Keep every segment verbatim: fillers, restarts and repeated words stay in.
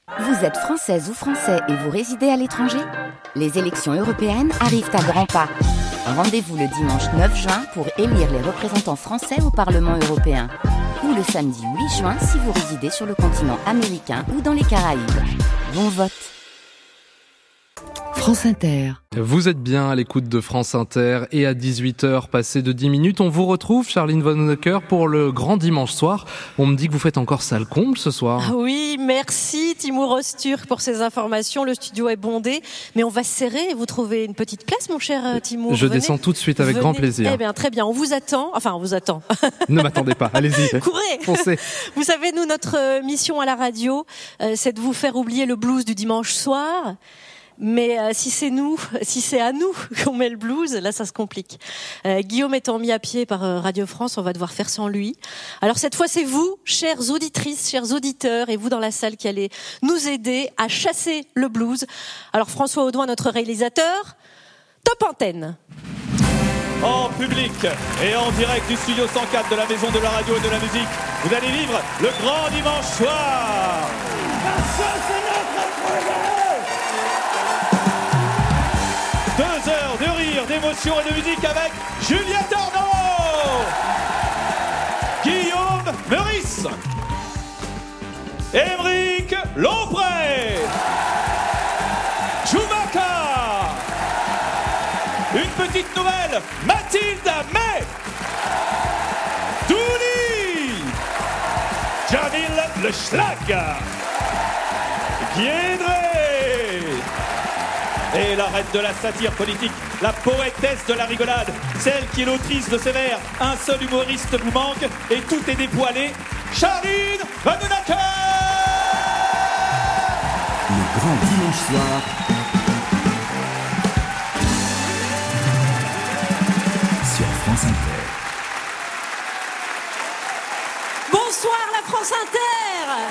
Vous êtes française ou français et vous résidez à l'étranger ? Les élections européennes arrivent à grands pas. Rendez-vous le dimanche neuf juin pour élire les représentants français au Parlement européen. Ou le samedi huit juin si vous résidez sur le continent américain ou dans les Caraïbes. Bon vote. France Inter. Vous êtes bien à l'écoute de France Inter et à dix-huit heures passées de dix minutes, on vous retrouve, Charline Von Honecker, pour le grand dimanche soir. On me dit que vous faites encore salle comble ce soir. Ah oui, merci Timour Osturk pour ces informations. Le studio est bondé, mais on va se serrer et vous trouvez une petite place, mon cher Timour. Je Venez. descends tout de suite avec Venez. grand plaisir. Eh bien, très bien, on vous attend. Enfin, on vous attend. Ne m'attendez pas, allez-y. Courez. Foncez. Vous savez, nous, notre mission à la radio, euh, c'est de vous faire oublier le blues du dimanche soir. Mais euh, si c'est nous, si c'est à nous qu'on met le blues, là ça se complique. Euh, Guillaume étant mis à pied par euh, Radio France, on va devoir faire sans lui. Alors cette fois c'est vous, chères auditrices, chers auditeurs, et vous dans la salle qui allez nous aider à chasser le blues. Alors François Audouin, notre réalisateur, top antenne. En public et en direct du studio cent quatre de la Maison de la Radio et de la Musique, vous allez vivre le grand dimanche soir. Parce que c'est notre projet. Deux heures de rire, d'émotion et de musique avec Juliette Arnaud, Guillaume Meurice, Émeric Lompré, Chewbacca, une petite nouvelle, Mathilde May, Douli, Jamil Le Schlag, Guédré. Et la reine de la satire politique, la poétesse de la rigolade, celle qui est l'autrice de ces vers, un seul humoriste vous manque et tout est dépoilé, Charline Von Honecker. Le grand dimanche soir. Sur France Inter. Bonsoir la France Inter.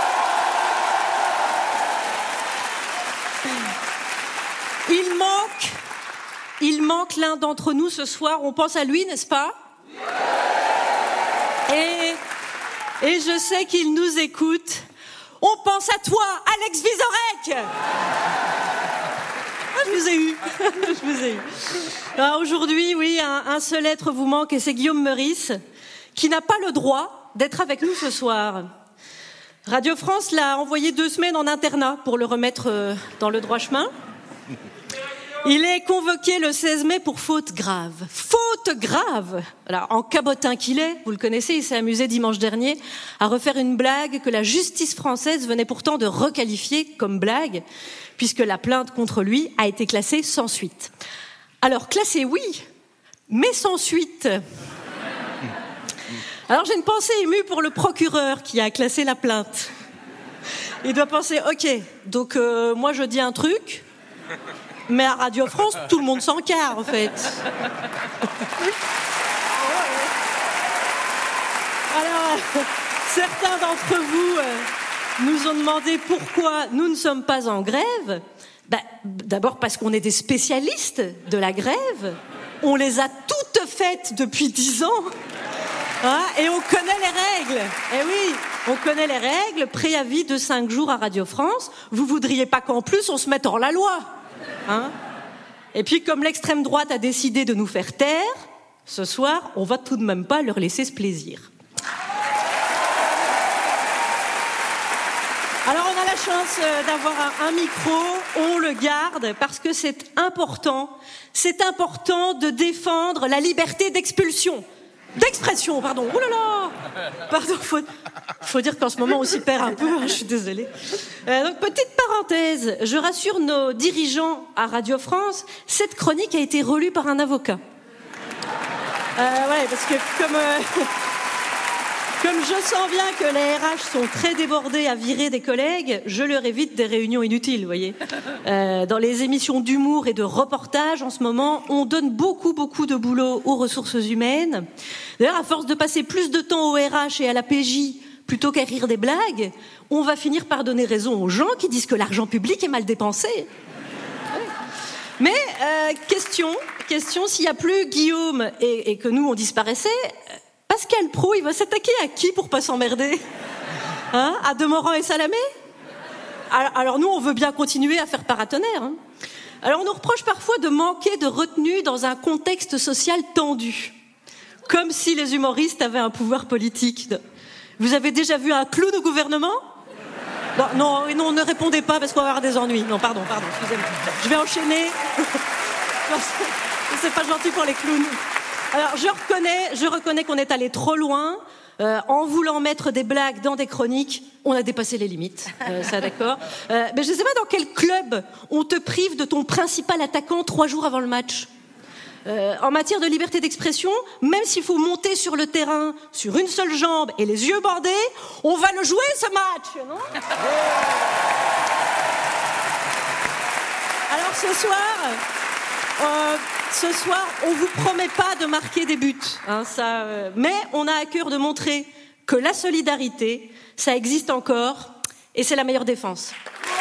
Il manque, il manque l'un d'entre nous ce soir. On pense à lui, n'est-ce pas ? Et, et je sais qu'il nous écoute. On pense à toi, Alex Vizorek. Ah, je vous ai eu. je vous ai eu. Alors, aujourd'hui, oui, un, un seul être vous manque et c'est Guillaume Meurice, qui n'a pas le droit d'être avec nous ce soir. Radio France l'a envoyé deux semaines en internat pour le remettre euh, dans le droit chemin. Il est convoqué le seize mai pour faute grave. Faute grave. Alors, en cabotin qu'il est, vous le connaissez, il s'est amusé dimanche dernier à refaire une blague que la justice française venait pourtant de requalifier comme blague, puisque la plainte contre lui a été classée sans suite. Alors, classée, oui, mais sans suite. Alors, j'ai une pensée émue pour le procureur qui a classé la plainte. Il doit penser, ok, donc euh, moi je dis un truc... Mais à Radio France, tout le monde s'encarre, en fait. Alors, certains d'entre vous euh, nous ont demandé pourquoi nous ne sommes pas en grève. Ben, d'abord parce qu'on est des spécialistes de la grève. On les a toutes faites depuis dix ans. Hein, et on connaît les règles. Eh oui, on connaît les règles. Préavis de cinq jours à Radio France. Vous voudriez pas qu'en plus on se mette hors la loi? Hein? Et puis, comme l'extrême droite a décidé de nous faire taire, ce soir, on va tout de même pas leur laisser ce plaisir. Alors, on a la chance d'avoir un, un micro, on le garde parce que c'est important, c'est important de défendre la liberté d'expulsion. D'expression, pardon. Oh là là. Pardon, faut, faut dire qu'en ce moment on s'y perd un peu, hein, je suis désolée. Euh, donc, petite parenthèse, je rassure nos dirigeants à Radio France, cette chronique a été relue par un avocat. Euh, ouais, parce que comme, euh, comme je sens bien que les R H sont très débordés à virer des collègues, je leur évite des réunions inutiles, vous voyez. Euh, dans les émissions d'humour et de reportage, en ce moment, on donne beaucoup, beaucoup de boulot aux ressources humaines. D'ailleurs, à force de passer plus de temps au R H et à la P J plutôt qu'à rire des blagues, on va finir par donner raison aux gens qui disent que l'argent public est mal dépensé. Mais, euh, question, question, s'il n'y a plus Guillaume et, et que nous, on disparaissait, Pascal Praud, il va s'attaquer à qui pour pas s'emmerder? Hein? À Demorand et Salamé? alors, alors nous, on veut bien continuer à faire paratonnerre. Hein. Alors on nous reproche parfois de manquer de retenue dans un contexte social tendu. Comme si les humoristes avaient un pouvoir politique. Vous avez déjà vu un clown au gouvernement ? Non, non, non, ne répondez pas parce qu'on va avoir des ennuis. Non, pardon, pardon, excusez-moi. Je vais enchaîner. Non, c'est pas gentil pour les clowns. Alors, je reconnais, je reconnais qu'on est allé trop loin. Euh, en voulant mettre des blagues dans des chroniques, on a dépassé les limites. Euh, ça, d'accord. Euh, mais je ne sais pas dans quel club on te prive de ton principal attaquant trois jours avant le match. Euh, en matière de liberté d'expression, même s'il faut monter sur le terrain sur une seule jambe et les yeux bandés, on va le jouer ce match, non ? Alors ce soir, euh, ce soir, on vous promet pas de marquer des buts, hein, ça. Euh, mais on a à cœur de montrer que la solidarité, ça existe encore, et c'est la meilleure défense.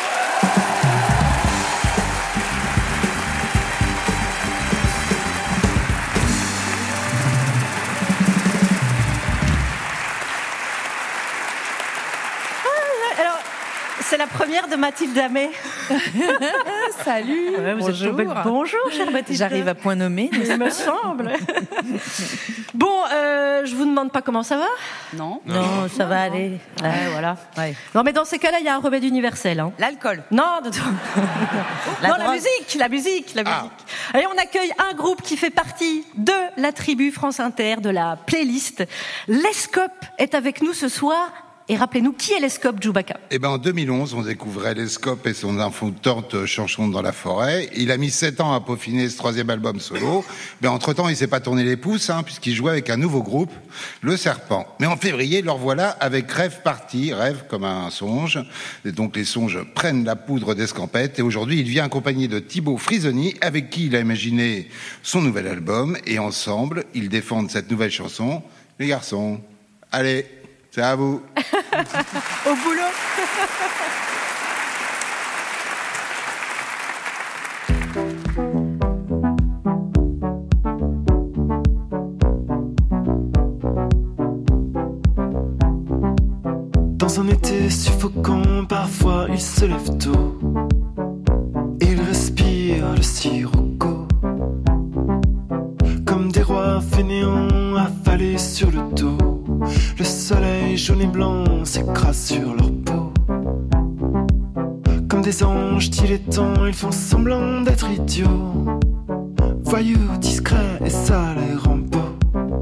C'est la première de Mathilde Amet. Salut. Ouais, vous bonjour. Êtes tombée... Bonjour, chère Mathilde. J'arrive à point nommé. Il me semble. Bon, euh, je vous demande pas comment ça va ? Non. Non, non ça non, va non. aller. Ouais, voilà. Ouais. Non, mais dans ces cas-là, il y a un remède universel. Hein. L'alcool. Non, non, la, non la musique, la musique, la musique. Ah. Allez, on accueille un groupe qui fait partie de la tribu France Inter, de la playlist. L'Escope est avec nous ce soir. Et rappelez-nous, qui est l'Escope, Djoubaka ? Eh ben, en deux mille onze, on découvrait l'Escope et son infantante chanson dans la forêt. Il a mis sept ans à peaufiner ce troisième album solo. Mais entre-temps, il s'est pas tourné les pouces, hein, puisqu'il jouait avec un nouveau groupe, Le Serpent. Mais en février, leur voilà avec Rêve Parti, rêve comme un songe. Et donc, les songes prennent la poudre d'escampette. Et aujourd'hui, il vient accompagné de Thibaut Frisoni, avec qui il a imaginé son nouvel album. Et ensemble, ils défendent cette nouvelle chanson. Les garçons, allez, c'est à vous. Au boulot. Dans un été suffocant, parfois il se lève tôt. Il respire le sirocco. Comme des rois fainéants affalés sur le dos. Le soleil jaune et blanc s'écrase sur leur peau. Comme des anges dilettants, ils font semblant d'être idiots. Voyous, discrets et ça les rend beaux.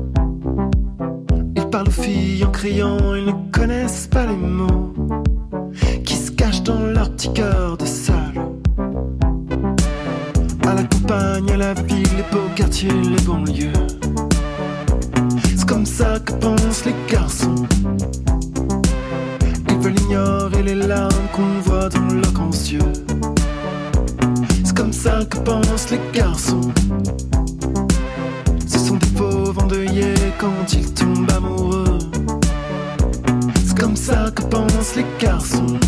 Ils parlent aux filles en criant, ils ne connaissent pas les mots qui se cachent dans leur petit cœur de salauds. À la campagne, à la ville, les beaux quartiers, les banlieues. Comme ça que pensent les garçons. Ils veulent ignorer les larmes qu'on voit dans leurs grands yeux. C'est comme ça que pensent les garçons. Ce sont des fauves endeuillés quand ils tombent amoureux. C'est comme ça que pensent les garçons.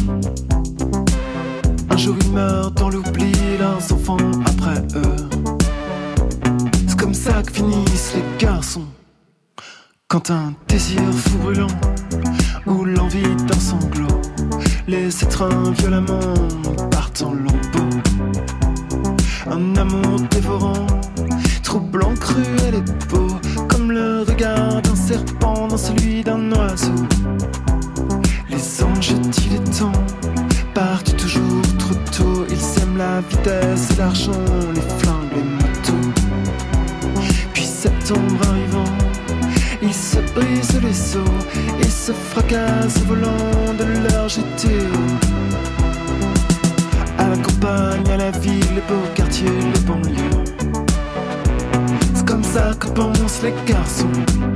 Un jour ils meurent dans l'oubli, leurs enfants après eux. C'est comme ça que finissent les garçons. Quand un désir fou brûlant ou l'envie d'un sanglot les étreint violemment partent en lambeaux. Un amour dévorant, troublant, cruel et beau, comme le regard d'un serpent dans celui d'un oiseau. Les anges dilettants partent toujours trop tôt. Ils aiment la vitesse et l'argent, les flingues, les motos. Puis septembre arrivant, ils se brisent les os et se fracassent au volant de leur G T O. À la campagne, à la ville, les beaux quartiers, les banlieues. C'est comme ça que pensent les garçons.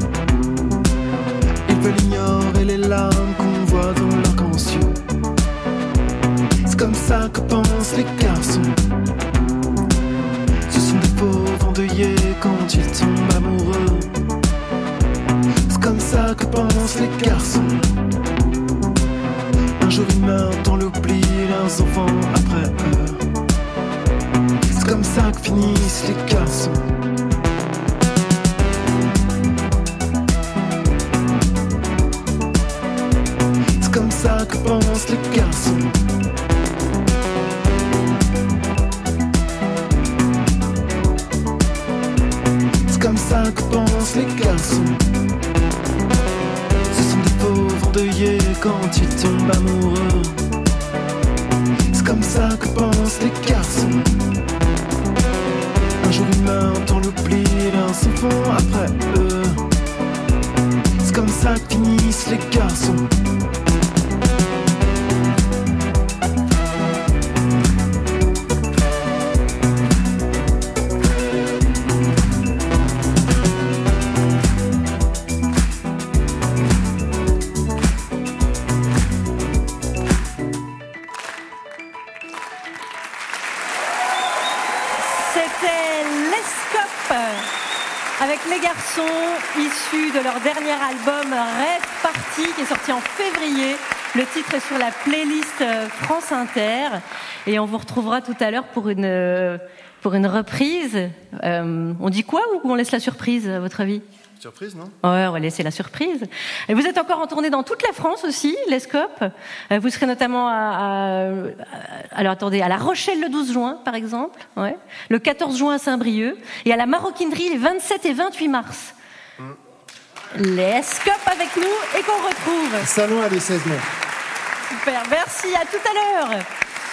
Ils veulent ignorer les larmes qu'on voit dans leurs grands yeux. C'est comme ça que pensent les garçons. Ce sont des pauvres endeuillés quand ils tombent amoureux. Comme ça que pensent les garçons. Un jour ils meurent dans l'oubli, leurs enfants après eux. C'est comme ça que finissent les garçons. C'est comme ça que pensent les garçons. quand tu tombes amoureux. C'est comme ça que pensent les garçons. Un jour ils meurent, on l'oublie, leurs se font après eux. C'est comme ça que finissent les garçons. Avec les garçons, issus de leur dernier album Rêve Party, qui est sorti en février. Le titre est sur la playlist France Inter. Et on vous retrouvera tout à l'heure pour une, pour une reprise. Euh, on dit quoi ou on laisse la surprise, à votre avis ? Surprise, non ? Ouais, on va laisser la surprise. Et vous êtes encore en tournée dans toute la France aussi, l'Escope. Vous serez notamment à, à, à, alors attendez, à La Rochelle le douze juin, par exemple, ouais. Le quatorze juin à Saint-Brieuc, et à la Maroquinerie les vingt-sept et vingt-huit mars. Mm. L'Escope avec nous et qu'on retrouve. Salon à des seize mai. Super, merci, à tout à l'heure.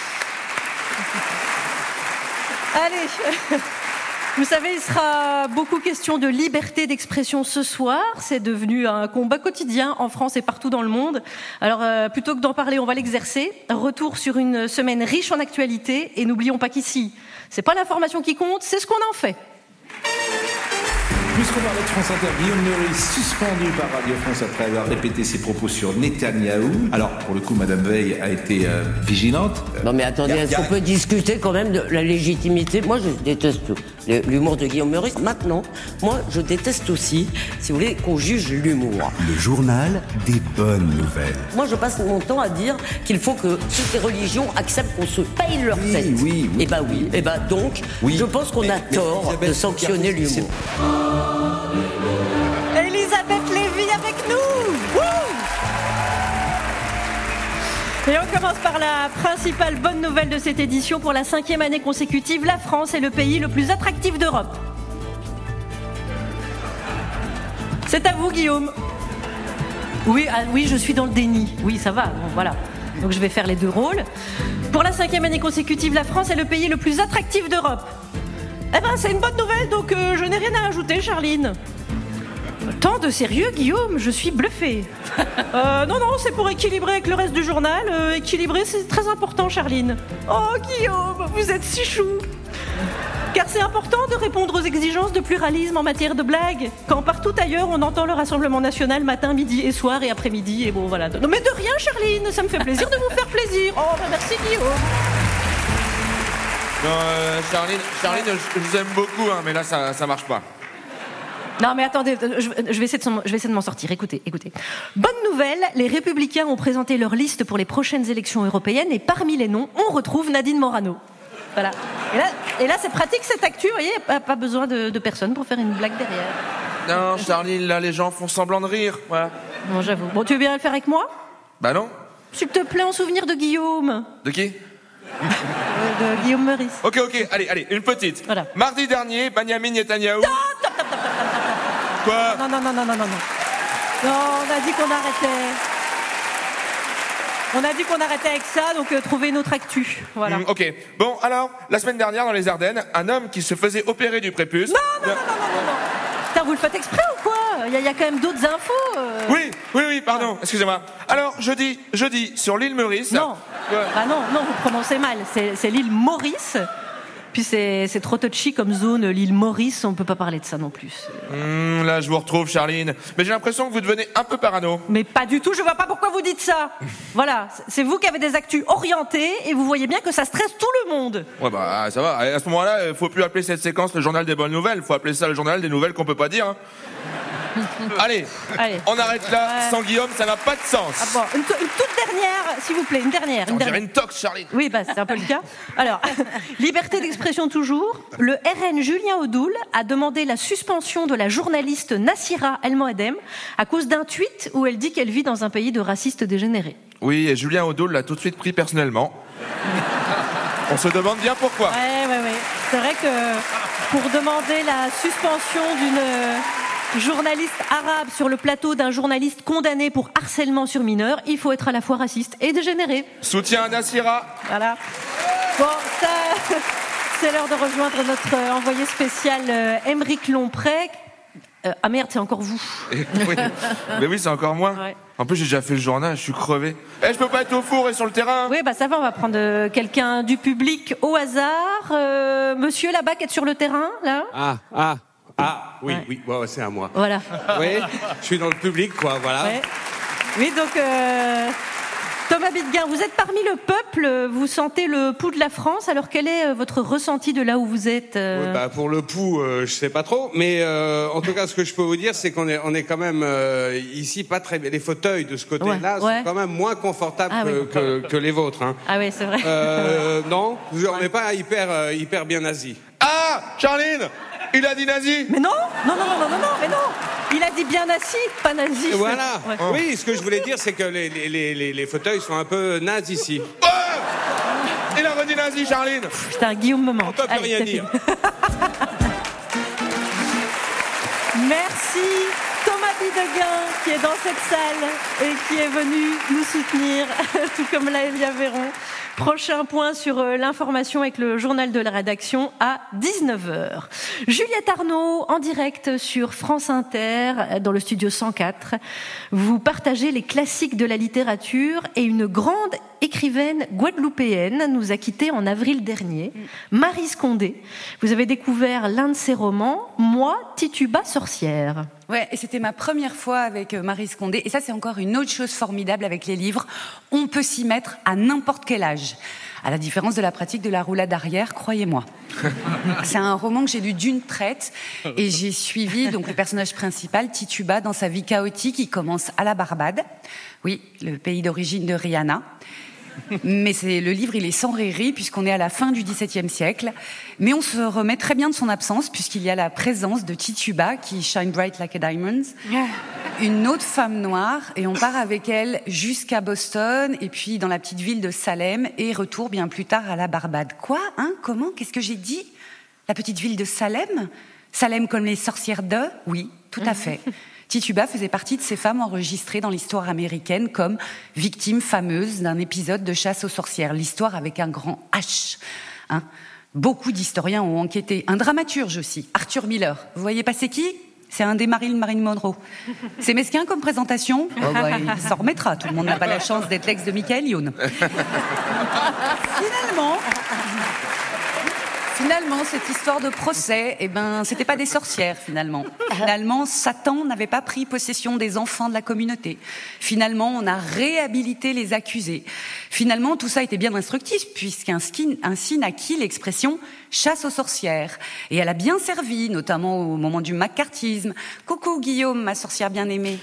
Allez. Vous savez, il sera beaucoup question de liberté d'expression ce soir. C'est devenu un combat quotidien en France et partout dans le monde. Alors, euh, plutôt que d'en parler, on va l'exercer. Retour sur une semaine riche en actualité. Et n'oublions pas qu'ici, c'est pas l'information qui compte, c'est ce qu'on en fait. Puisqu'on parlait de France Inter, Guillaume Meurice suspendu par Radio France après avoir répété ses propos sur Netanyahou. Alors, pour le coup, Madame Veil a été euh, vigilante. Non mais attendez, est-ce qu'on peut discuter quand même de la légitimité ? Moi, je déteste l'humour de Guillaume Meurice. Maintenant, moi, je déteste aussi, si vous voulez, qu'on juge l'humour. Le journal des bonnes nouvelles. Moi, je passe mon temps à dire qu'il faut que toutes les religions acceptent qu'on se paye leur oui, fête. Oui, oui. Et bah oui, et bah donc, oui. je pense qu'on mais, a mais, tort Elisabeth, de sanctionner l'humour. Elisabeth Lévy avec nous. Wouh! Et on commence par la principale bonne nouvelle de cette édition. Pour la cinquième année consécutive, la France est le pays le plus attractif d'Europe. C'est à vous, Guillaume. Oui, ah, oui, je suis dans le déni. Oui, ça va, bon, voilà. Donc je vais faire les deux rôles. Pour la cinquième année consécutive, la France est le pays le plus attractif d'Europe. Eh ben, c'est une bonne nouvelle, donc euh, je n'ai rien à ajouter, Charline. Tant de sérieux, Guillaume, je suis bluffée. Euh, non, non, c'est pour équilibrer avec le reste du journal. Euh, équilibrer, c'est très important, Charline. Oh, Guillaume, vous êtes si chou. Car c'est important de répondre aux exigences de pluralisme en matière de blagues. Quand partout ailleurs, on entend le Rassemblement National matin, midi et soir et après-midi. Et bon, voilà. Non, mais de rien, Charline, ça me fait plaisir de vous faire plaisir. Oh, ben merci, Guillaume. Non, euh, Charline, Charline, je, je vous aime beaucoup, hein, mais là, ça, ça marche pas. Non, mais attendez, je, je, vais essayer de, je vais essayer de m'en sortir. Écoutez, écoutez. Bonne nouvelle, les Républicains ont présenté leur liste pour les prochaines élections européennes et parmi les noms, on retrouve Nadine Morano. Voilà. Et là, et là c'est pratique cette actu, vous voyez, pas, pas besoin de, de personne pour faire une blague derrière. Non, Charline, là, les gens font semblant de rire, voilà. Bon, j'avoue. Bon, tu veux bien le faire avec moi ? Bah non. S'il te plaît, en souvenir de Guillaume. De qui ? De Guillaume Meurice. Ok, ok, allez, allez, une petite. Voilà. Mardi dernier, Benyamin Netanyahou... Non, stop, stop, stop, stop, stop. Quoi ? Non, non, non, non, non, non, non. Non, on a dit qu'on arrêtait. On a dit qu'on arrêtait avec ça, donc euh, trouver une autre actu. Voilà. Mmh, ok. Bon, alors, la semaine dernière, dans les Ardennes, un homme qui se faisait opérer du prépuce... Non, non, non, non, non, non, non. Putain, vous le faites exprès ou quoi ? Il y, y a quand même d'autres infos. Euh... Oui, oui, oui, pardon, excusez-moi. Alors, jeudi, jeudi, sur l'île Meurice... Non, ouais. Ah non, non, vous prononcez mal. C'est, c'est l'île Maurice. Puis c'est, c'est trop touchy comme zone, l'île Maurice, on peut pas parler de ça non plus. Mmh, là, je vous retrouve, Charline. Mais j'ai l'impression que vous devenez un peu parano. Mais pas du tout, je vois pas pourquoi vous dites ça. Voilà, c'est vous qui avez des actus orientées et vous voyez bien que ça stresse tout le monde. Ouais, bah, ça va. À ce moment-là, il faut plus appeler cette séquence le journal des bonnes nouvelles. Faut appeler ça le journal des nouvelles qu'on peut pas dire. Hein. Allez, Allez, on arrête là. Ouais. Sans Guillaume, ça n'a pas de sens. Ah bon, une, une toute dernière, s'il vous plaît, une dernière. Une on dernière. dirait une tox, Charline. Oui, bah, c'est un peu le cas. Alors, liberté d'expression toujours. Le R N Julien Audoul a demandé la suspension de la journaliste Nassira El Moadem à cause d'un tweet où elle dit qu'elle vit dans un pays de racistes dégénérés. Oui, et Julien Audoul l'a tout de suite pris personnellement. On se demande bien pourquoi. Ouais, ouais, ouais. C'est vrai que pour demander la suspension d'une... journaliste arabe sur le plateau d'un journaliste condamné pour harcèlement sur mineur, il faut être à la fois raciste et dégénéré. Soutien à Nassira. Voilà. Bon, ça, c'est l'heure de rejoindre notre euh, envoyé spécial euh, Aymeric Lompré. Euh, ah merde, c'est encore vous. Oui. Mais oui, c'est encore moi. Ouais. En plus, j'ai déjà fait le journal, je suis crevé. Eh, je peux pas être au four et sur le terrain. Oui, bah ça va, on va prendre euh, quelqu'un du public au hasard. Euh, monsieur là-bas qui est sur le terrain, là. Ah, ah, ah, oui, Ouais. oui, ouais, c'est à moi. Voilà. Oui, je suis dans le public, quoi, voilà. Ouais. Oui, donc euh, Thomas Bidguin, vous êtes parmi le peuple, vous sentez le pouls de la France. Alors quel est euh, votre ressenti de là où vous êtes euh... Oui, bah, pour le pouls, euh, je sais pas trop, mais euh, en tout cas, ce que je peux vous dire, c'est qu'on est, on est quand même euh, ici pas très bien. Les fauteuils de ce côté-là Ouais, ouais. sont quand même moins confortables Ah, que, oui. que, que les vôtres. Hein. Ah oui, c'est vrai. Euh, non, on n'est pas hyper, euh, hyper bien nazi. Ah, Charline, il a dit nazi. Mais non, non, non, non, non, non, non, mais non. Il a dit bien nazi, pas nazi. Et voilà. Ouais. Oui, ce que je voulais dire, c'est que les, les, les, les fauteuils sont un peu nazes ici. Oh, il a redit nazi, Charline. Putain, Guillaume me manque. On peut plus Allez, rien c'est dire. fini. Merci Thomas Bidguin qui est dans cette salle et qui est venu nous soutenir, tout comme Laëlia Véron. Prochain point sur euh, l'information avec le journal de la rédaction à dix-neuf heures. Juliette Arnaud, en direct sur France Inter, dans le studio cent quatre. Vous partagez les classiques de la littérature et une grande écrivaine guadeloupéenne nous a quittés en avril dernier, Marie Scondé. Vous avez découvert l'un de ses romans, Moi, Tituba, sorcière. Ouais, et c'était ma première fois avec Marie Scondé. Et ça, c'est encore une autre chose formidable avec les livres. On peut s'y mettre à n'importe quel âge. À la différence de la pratique de la roulade arrière, croyez-moi. C'est un roman que j'ai lu d'une traite et j'ai suivi donc le personnage principal, Tituba, dans sa vie chaotique. Il commence à la Barbade, oui, le pays d'origine de Rihanna. Mais c'est, le livre, il est sans rêverie puisqu'on est à la fin du dix-septième siècle. Mais on se remet très bien de son absence puisqu'il y a la présence de Tituba qui shine bright like a diamond, une autre femme noire, et on part avec elle jusqu'à Boston et puis dans la petite ville de Salem et retour bien plus tard à la Barbade. Quoi, hein, comment, qu'est-ce que j'ai dit? La petite ville de Salem? Salem comme les sorcières de? Oui, tout à fait. Tituba faisait partie de ces femmes enregistrées dans l'histoire américaine comme victimes fameuses d'un épisode de chasse aux sorcières. L'histoire avec un grand H. Hein. Beaucoup d'historiens ont enquêté. Un dramaturge aussi, Arthur Miller. Vous voyez pas c'est qui? C'est un des maris de Marilyn Monroe. C'est mesquin comme présentation. Oh bah, il s'en remettra. Tout le monde n'a pas la chance d'être l'ex de Michael Youn. Finalement... Finalement, cette histoire de procès, eh ben, c'était pas des sorcières, finalement. Finalement, Satan n'avait pas pris possession des enfants de la communauté. Finalement, on a réhabilité les accusés. Finalement, tout ça était bien instructif, puisqu'ainsi naquit l'expression « chasse aux sorcières ». Et elle a bien servi, notamment au moment du macartisme. Coucou Guillaume, ma sorcière bien-aimée.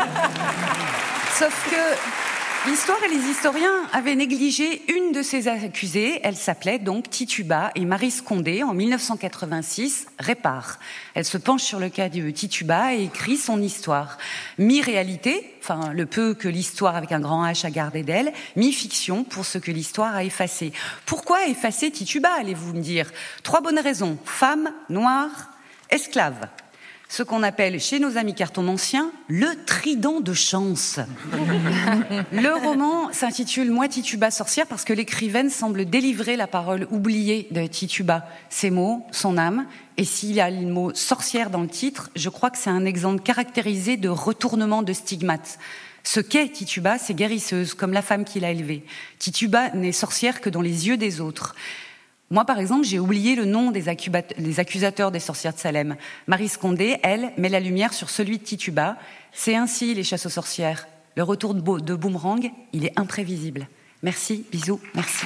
Sauf que... l'histoire et les historiens avaient négligé une de ces accusées. Elle s'appelait donc Tituba et Marie Scondé, en mille neuf cent quatre-vingt-six, répare. Elle se penche sur le cas de Tituba et écrit son histoire. Mi-réalité, enfin le peu que l'histoire avec un grand H a gardé d'elle, mi-fiction pour ce que l'histoire a effacé. Pourquoi effacer Tituba, allez-vous me dire? Trois bonnes raisons. Femme, noire, esclave. Ce qu'on appelle chez nos amis cartomanciens le trident de chance. Le roman s'intitule « Moi, Tituba, sorcière » parce que l'écrivaine semble délivrer la parole oubliée de Tituba, ses mots, son âme. Et s'il y a le mot « sorcière » dans le titre, je crois que c'est un exemple caractérisé de retournement de stigmate. Ce qu'est Tituba, c'est guérisseuse, comme la femme qui l'a élevée. Tituba n'est sorcière que dans les yeux des autres. Moi, par exemple, j'ai oublié le nom des, accubat- des accusateurs des sorcières de Salem. Marie Scondé, elle, met la lumière sur celui de Tituba. C'est ainsi les chasses aux sorcières. Le retour de, bo- de Boomerang, il est imprévisible. Merci, bisous, merci.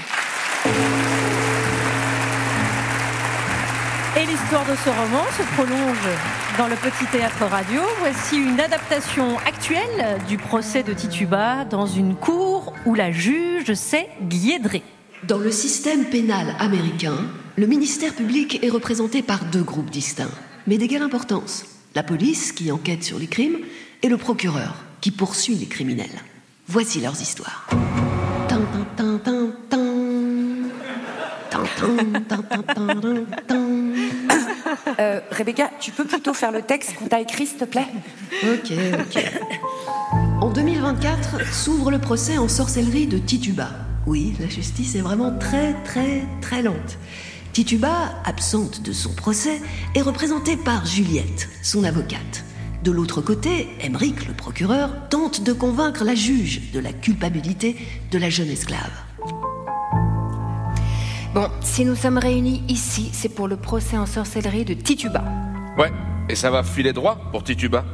Et l'histoire de ce roman se prolonge dans le Petit Théâtre Radio. Voici une adaptation actuelle du procès de Tituba dans une cour où la juge s'est guiédrée. Dans le système pénal américain, le ministère public est représenté par deux groupes distincts, mais d'égale importance. La police, qui enquête sur les crimes, et le procureur, qui poursuit les criminels. Voici leurs histoires. Tin, tin, tin, tin, tin. Tin, tin, tin, tin, tin, tin. Euh, Rebecca, tu peux plutôt faire le texte qu'on t'a écrit, s'il te plaît ? Ok, ok. En deux mille vingt-quatre s'ouvre le procès en sorcellerie de Tituba. Oui, la justice est vraiment très, très, très lente. Tituba, absente de son procès, est représentée par Juliette, son avocate. De l'autre côté, Emeric, le procureur, tente de convaincre la juge de la culpabilité de la jeune esclave. Bon, si nous sommes réunis ici, c'est pour le procès en sorcellerie de Tituba. Ouais, et ça va filer droit pour Tituba.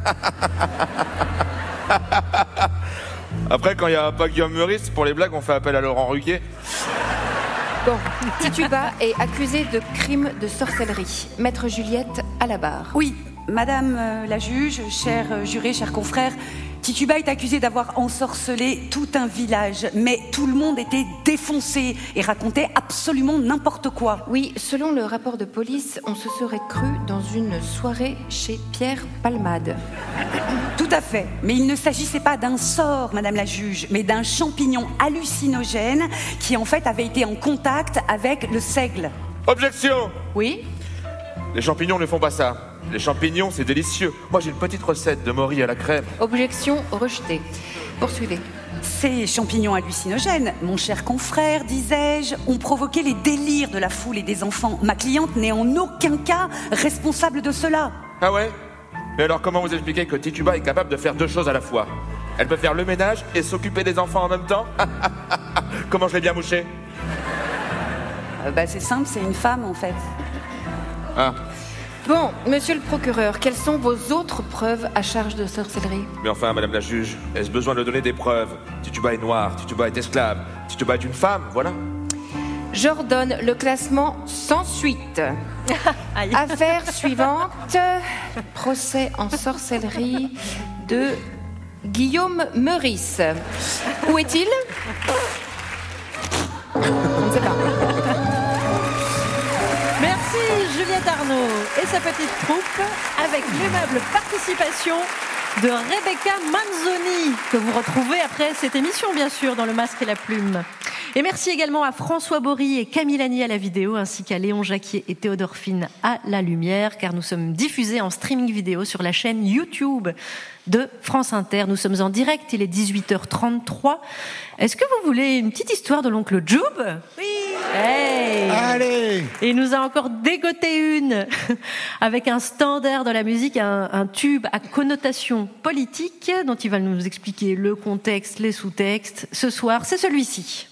Après, quand il n'y a pas Guillaume Meurice, pour les blagues, on fait appel à Laurent Ruquier. Bon, Tituba est accusé de crime de sorcellerie. Maître Juliette à la barre. Oui, madame euh, la juge, chers euh, jurés, chers confrères, Tituba est accusé d'avoir ensorcelé tout un village, mais tout le monde était défoncé et racontait absolument n'importe quoi. Oui, selon le rapport de police, on se serait cru dans une soirée chez Pierre Palmade. Tout à fait, mais il ne s'agissait pas d'un sort, madame la juge, mais d'un champignon hallucinogène qui en fait avait été en contact avec le seigle. Objection! Oui? Les champignons ne font pas ça. Les champignons, c'est délicieux. Moi, j'ai une petite recette de Maury à la crème. Objection rejetée. Poursuivez. Ces champignons hallucinogènes, mon cher confrère, disais-je, ont provoqué les délires de la foule et des enfants. Ma cliente n'est en aucun cas responsable de cela. Ah ouais? Mais alors, comment vous expliquez que Tituba est capable de faire deux choses à la fois? Elle peut faire le ménage et s'occuper des enfants en même temps? Comment je l'ai bien mouché? euh, Bah, c'est simple, c'est une femme, en fait. Ah. Bon, monsieur le procureur, quelles sont vos autres preuves à charge de sorcellerie? Mais enfin, madame la juge, est-ce besoin de donner des preuves? Tituba est noire, Tituba est esclave, Tituba est une femme, voilà. J'ordonne le classement sans suite. Affaire suivante. Procès en sorcellerie de Guillaume Meurice. Où est-il? On ne sait pas. Merci Juliette Arnaud et sa petite troupe avec l'aimable participation de Rebecca Manzoni que vous retrouvez après cette émission bien sûr dans Le Masque et la Plume. Et merci également à François Bory et Camille Lani à la vidéo ainsi qu'à Léon Jacquier et Théodore Fine à la lumière car nous sommes diffusés en streaming vidéo sur la chaîne YouTube de France Inter. Nous sommes en direct, il est dix-huit heures trente-trois. Est-ce que vous voulez une petite histoire de l'oncle Joub? Oui. Hey. Allez. Et il nous a encore dégoté une avec un standard de la musique, un, un tube à connotation politique dont il va nous expliquer le contexte, les sous-textes. Ce soir, c'est celui-ci.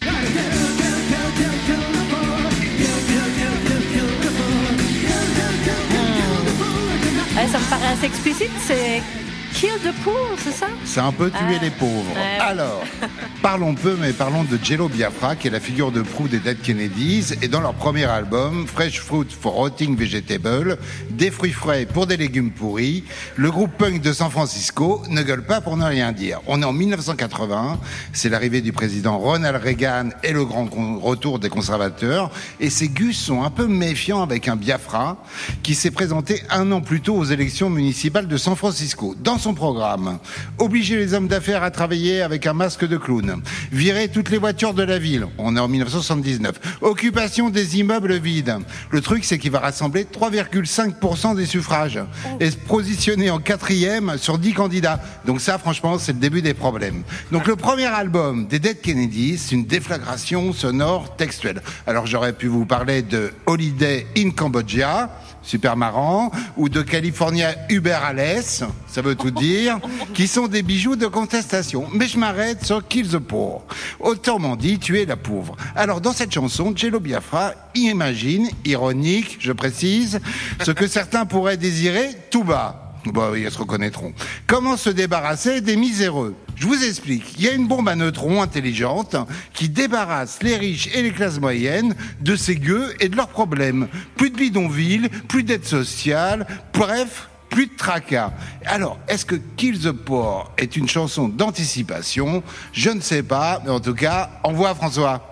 Ouais, ça me paraît assez explicite, c'est Kill the Poor, c'est ça? C'est un peu tuer ah. les pauvres. Ouais. Alors, parlons peu, mais parlons de Jello Biafra, qui est la figure de proue des Dead Kennedys, et dans leur premier album, Fresh Fruit for Rotting Vegetable, des fruits frais pour des légumes pourris, le groupe punk de San Francisco ne gueule pas pour ne rien dire. On est en mille neuf cent quatre-vingts, c'est l'arrivée du président Ronald Reagan et le grand retour des conservateurs, et ces gus sont un peu méfiants avec un Biafra qui s'est présenté un an plus tôt aux élections municipales de San Francisco. Dans son programme, obliger les hommes d'affaires à travailler avec un masque de clown, virer toutes les voitures de la ville, on est en mille neuf cent soixante-dix-neuf, occupation des immeubles vides. Le truc, c'est qu'il va rassembler trois virgule cinq pour cent des suffrages et se positionner en quatrième sur dix candidats. Donc ça, franchement, c'est le début des problèmes. Donc le premier album des Dead Kennedys, c'est une déflagration sonore textuelle. Alors j'aurais pu vous parler de Holiday in Cambodia, super marrant, ou de California Uber Alles, ça veut tout dire, qui sont des bijoux de contestation. Mais je m'arrête sur Kill the Poor. Autrement dit, tuer la pauvre. Alors dans cette chanson, Jello Biafra imagine, ironique, je précise, ce que certains pourraient désirer tout bas. Bon, ils se reconnaîtront. Comment se débarrasser des miséreux? Je vous explique. Il y a une bombe à neutrons intelligente qui débarrasse les riches et les classes moyennes de ces gueux et de leurs problèmes. Plus de bidonville, plus d'aide sociale, bref, plus de tracas. Alors, est-ce que Kill the Poor est une chanson d'anticipation? Je ne sais pas, mais en tout cas, envoie François.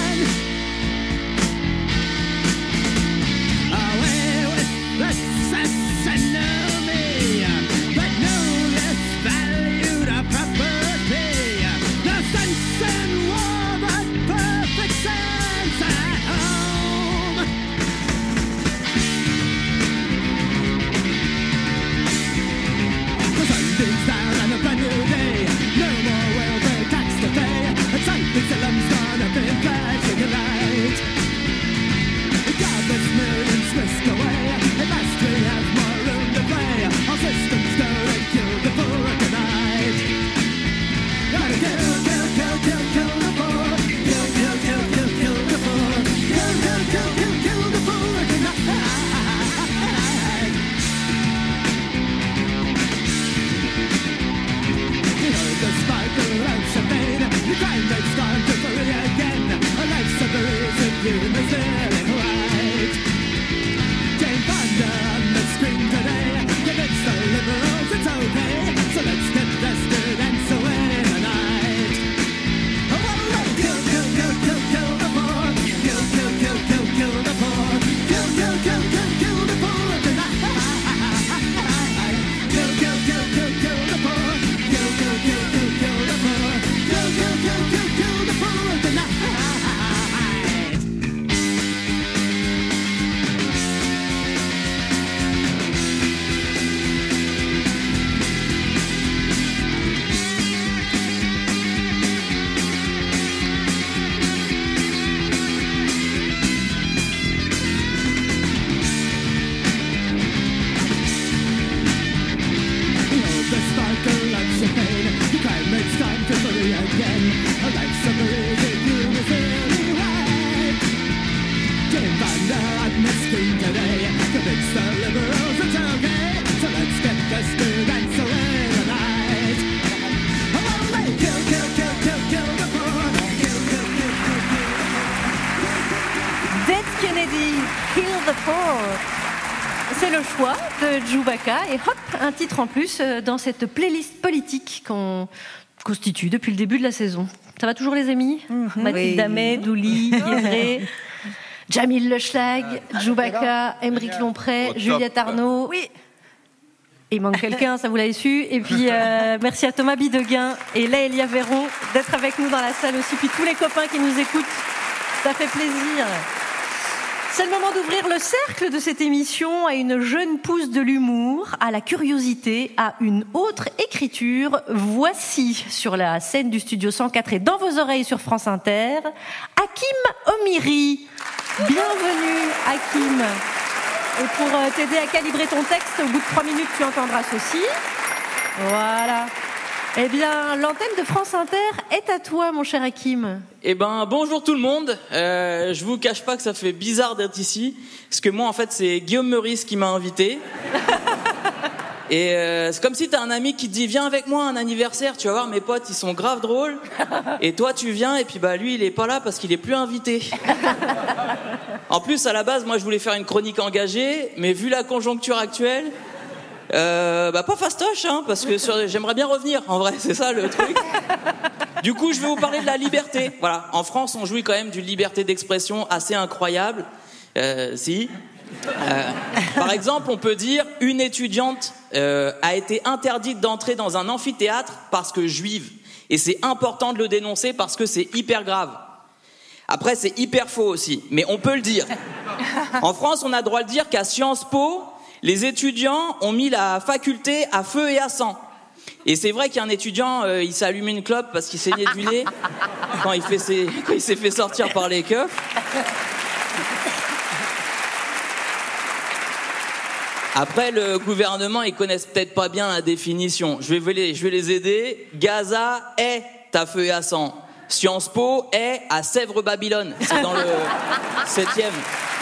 Let's C'est le choix de Chewbacca et hop, un titre en plus dans cette playlist politique qu'on constitue depuis le début de la saison. Ça va toujours les amis? mm-hmm. Mathilde oui. Damet, Douli, Guévré, Jamil Leschlag, Chewbacca, Émeric Lompré, oh, Juliette Arnaud. Oui. Il manque quelqu'un, ça vous l'avez su. Et puis euh, merci à Thomas Bideguin et Laëlia Véron d'être avec nous dans la salle aussi. Puis tous les copains qui nous écoutent, ça fait plaisir. C'est le moment d'ouvrir le cercle de cette émission à une jeune pousse de l'humour, à la curiosité, à une autre écriture. Voici sur la scène du Studio cent quatre et dans vos oreilles sur France Inter, Hakim Omiri. Bienvenue Hakim. Et pour t'aider à calibrer ton texte, au bout de trois minutes, tu entendras ceci. Voilà. Eh bien, l'antenne de France Inter est à toi, mon cher Hakim. Eh ben, bonjour tout le monde. Euh, je vous cache pas que ça fait bizarre d'être ici, parce que moi, en fait, c'est Guillaume Meurice qui m'a invité. Et euh, c'est comme si t'as un ami qui te dit viens avec moi à un anniversaire, tu vas voir mes potes, ils sont grave drôles. Et toi, tu viens et puis bah lui, il est pas là parce qu'il est plus invité. En plus, à la base, moi, je voulais faire une chronique engagée, mais vu la conjoncture actuelle. Euh, bah pas fastoche, hein, parce que sur, j'aimerais bien revenir, en vrai, c'est ça le truc. Du coup, je vais vous parler de la liberté. Voilà, en France, on jouit quand même d'une liberté d'expression assez incroyable. Euh, si. Euh, par exemple, on peut dire une étudiante euh, a été interdite d'entrer dans un amphithéâtre parce que juive. Et c'est important de le dénoncer parce que c'est hyper grave. Après, c'est hyper faux aussi, mais on peut le dire. En France, on a le droit de dire qu'à Sciences Po, les étudiants ont mis la faculté à feu et à sang. Et c'est vrai qu'un étudiant, euh, il s'est allumé une clope parce qu'il saignait du nez quand il, fait ses, quand il s'est fait sortir par les keufs. Après, le gouvernement, ils connaissent peut-être pas bien la définition. Je vais les, je vais les aider. Gaza est à feu et à sang. Sciences Po est à Sèvres-Babylone. C'est dans le septième.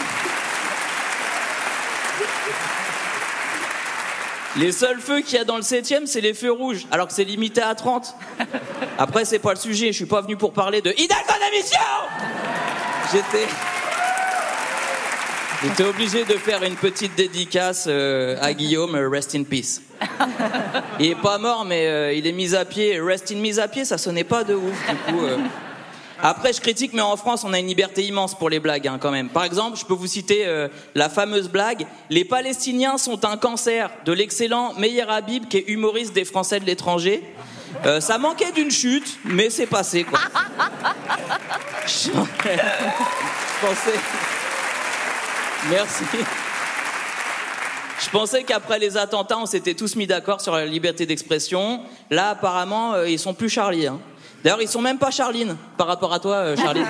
Les seuls feux qu'il y a dans le septième, c'est les feux rouges, alors que c'est limité à trente. Après, c'est pas le sujet, je suis pas venu pour parler de Hidalgo d'émission. J'étais... J'étais obligé de faire une petite dédicace euh, à Guillaume, rest in peace. Il est pas mort, mais euh, il est mis à pied. Rest in mis à pied, ça sonnait pas de ouf, du coup... Euh... Après, je critique, mais en France, on a une liberté immense pour les blagues, hein, quand même. Par exemple, je peux vous citer euh, la fameuse blague « Les Palestiniens sont un cancer » de l'excellent Meyer Habib, qui est humoriste des Français de l'étranger. Euh, ça manquait d'une chute, mais c'est passé, quoi. Je pensais... Merci. Je pensais qu'après les attentats, on s'était tous mis d'accord sur la liberté d'expression. Là, apparemment, euh, ils sont plus Charlie, hein. D'ailleurs, ils sont même pas Charline, par rapport à toi, euh, Charline.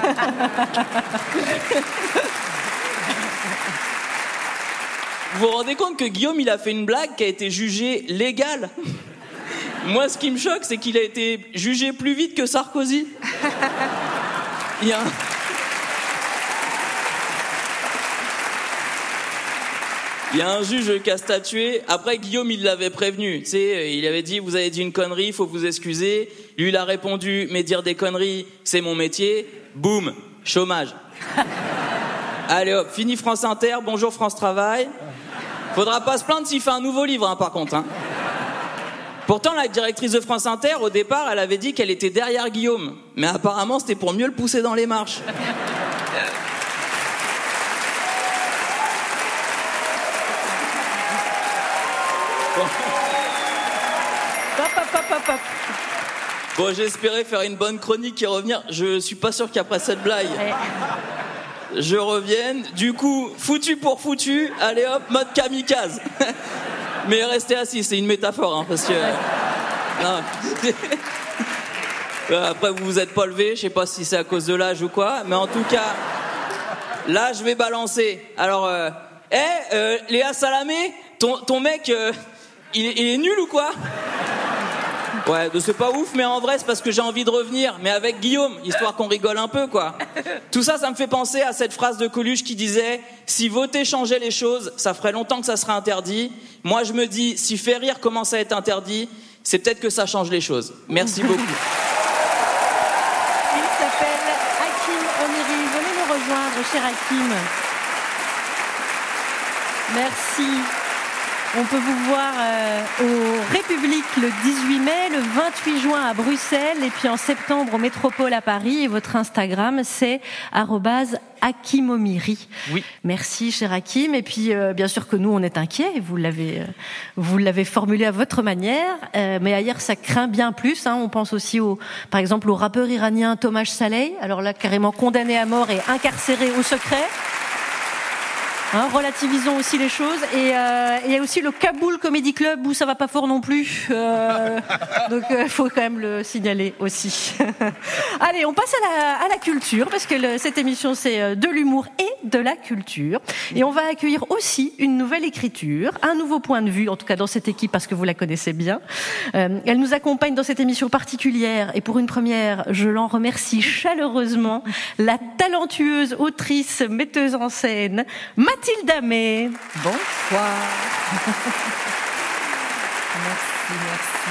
Vous vous rendez compte que Guillaume, il a fait une blague qui a été jugée légale? Moi, ce qui me choque, c'est qu'il a été jugé plus vite que Sarkozy. Il y a un... Il y a un juge qui a statué. Après, Guillaume, il l'avait prévenu. Tu sais, il avait dit, vous avez dit une connerie, il faut vous excuser. Lui, il a répondu, mais dire des conneries, c'est mon métier. Boum, chômage. Allez hop, fini France Inter, bonjour France Travail. Faudra pas se plaindre s'il fait un nouveau livre, hein, par contre. Hein. Pourtant, la directrice de France Inter, au départ, elle avait dit qu'elle était derrière Guillaume. Mais apparemment, c'était pour mieux le pousser dans les marches. Bon, j'espérais faire une bonne chronique et revenir. Je suis pas sûr qu'après cette blague, je revienne. Du coup, foutu pour foutu, allez hop, mode kamikaze. Mais restez assis, c'est une métaphore, hein, parce que... Non. Après, vous vous êtes pas levé, je sais pas si c'est à cause de l'âge ou quoi, mais en tout cas, là, je vais balancer. Alors, euh... Eh, euh, Léa Salamé, ton, ton mec, euh, il, il est nul ou quoi ? Ouais, c'est pas ouf, mais en vrai, c'est parce que j'ai envie de revenir, mais avec Guillaume, histoire qu'on rigole un peu, quoi. Tout ça, ça me fait penser à cette phrase de Coluche qui disait « Si voter changeait les choses, ça ferait longtemps que ça serait interdit. » Moi, je me dis, si faire rire commence à être interdit, c'est peut-être que ça change les choses. Merci beaucoup. Il s'appelle Hakim Omiri. Venez nous rejoindre, cher Hakim. Merci. On peut vous voir euh, au République le dix-huit mai, le vingt-huit juin à Bruxelles et puis en septembre au Métropole à Paris. Et votre Instagram, c'est arobase Hakimomiri. Oui. Merci, cher Hakim. Et puis, euh, bien sûr que nous, on est inquiets. Vous l'avez, euh, vous l'avez formulé à votre manière. Euh, mais ailleurs, ça craint bien plus. Hein. On pense aussi, au, par exemple, au rappeur iranien Tomasz Saleh. Alors là, carrément condamné à mort et incarcéré au secret. Hein, relativisons aussi les choses. Et euh, il y a aussi le Kaboul Comedy Club où ça va pas fort non plus. Euh, donc il euh, faut quand même le signaler aussi. Allez, on passe à la, à la culture parce que le, cette émission c'est de l'humour et de la culture. Et on va accueillir aussi une nouvelle écriture, un nouveau point de vue, en tout cas dans cette équipe parce que vous la connaissez bien. Euh, elle nous accompagne dans cette émission particulière et pour une première, je l'en remercie chaleureusement, la talentueuse autrice, metteuse en scène, Mathilde Amé. Bonsoir. Merci, merci.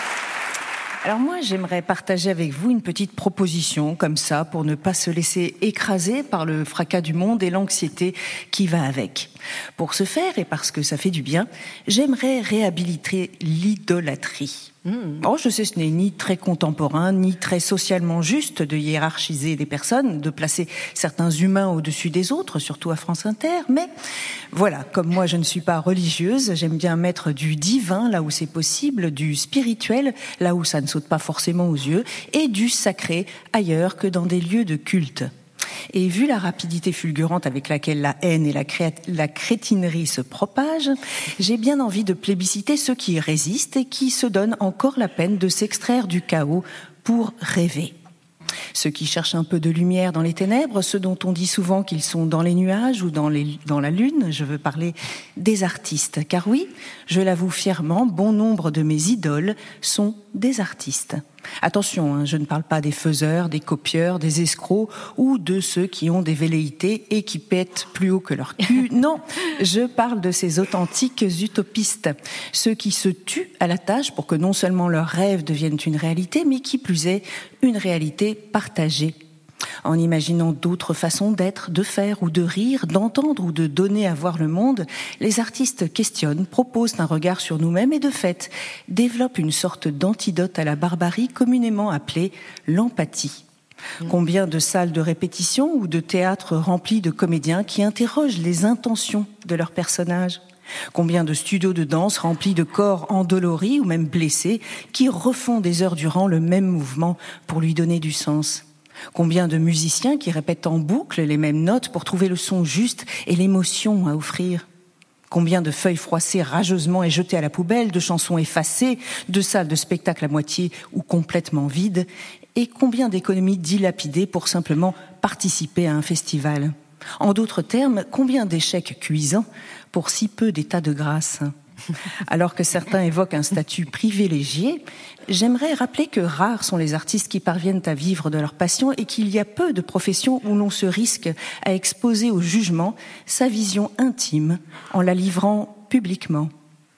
Alors moi, j'aimerais partager avec vous une petite proposition comme ça pour ne pas se laisser écraser par le fracas du monde et l'anxiété qui va avec. Pour ce faire, et parce que ça fait du bien, j'aimerais réhabiliter l'idolâtrie. Mmh. Oh, je sais, ce n'est ni très contemporain, ni très socialement juste de hiérarchiser des personnes, de placer certains humains au-dessus des autres, surtout à France Inter, mais voilà, comme moi je ne suis pas religieuse, j'aime bien mettre du divin là où c'est possible, du spirituel là où ça ne saute pas forcément aux yeux, et du sacré ailleurs que dans des lieux de culte. Et vu la rapidité fulgurante avec laquelle la haine et la, cré... la crétinerie se propagent, j'ai bien envie de plébisciter ceux qui résistent et qui se donnent encore la peine de s'extraire du chaos pour rêver. Ceux qui cherchent un peu de lumière dans les ténèbres, ceux dont on dit souvent qu'ils sont dans les nuages ou dans, les, dans la lune, je veux parler des artistes. Car oui, je l'avoue fièrement, bon nombre de mes idoles sont des artistes. Attention, hein, je ne parle pas des faiseurs, des copieurs, des escrocs ou de ceux qui ont des velléités et qui pètent plus haut que leur cul. Non, je parle de ces authentiques utopistes, ceux qui se tuent à la tâche pour que non seulement leurs rêves deviennent une réalité, mais qui plus est, une réalité partagée. En imaginant d'autres façons d'être, de faire ou de rire, d'entendre ou de donner à voir le monde, les artistes questionnent, proposent un regard sur nous-mêmes et de fait, développent une sorte d'antidote à la barbarie communément appelée l'empathie. Combien de salles de répétition ou de théâtres remplis de comédiens qui interrogent les intentions de leurs personnages ? Combien de studios de danse remplis de corps endoloris ou même blessés qui refont des heures durant le même mouvement pour lui donner du sens ? Combien de musiciens qui répètent en boucle les mêmes notes pour trouver le son juste et l'émotion à offrir ? Combien de feuilles froissées rageusement et jetées à la poubelle, de chansons effacées, de salles de spectacle à moitié ou complètement vides ? Et combien d'économies dilapidées pour simplement participer à un festival ? En d'autres termes, combien d'échecs cuisants pour si peu d'état de grâce ? Alors que certains évoquent un statut privilégié, j'aimerais rappeler que rares sont les artistes qui parviennent à vivre de leur passion et qu'il y a peu de professions où l'on se risque à exposer au jugement sa vision intime en la livrant publiquement.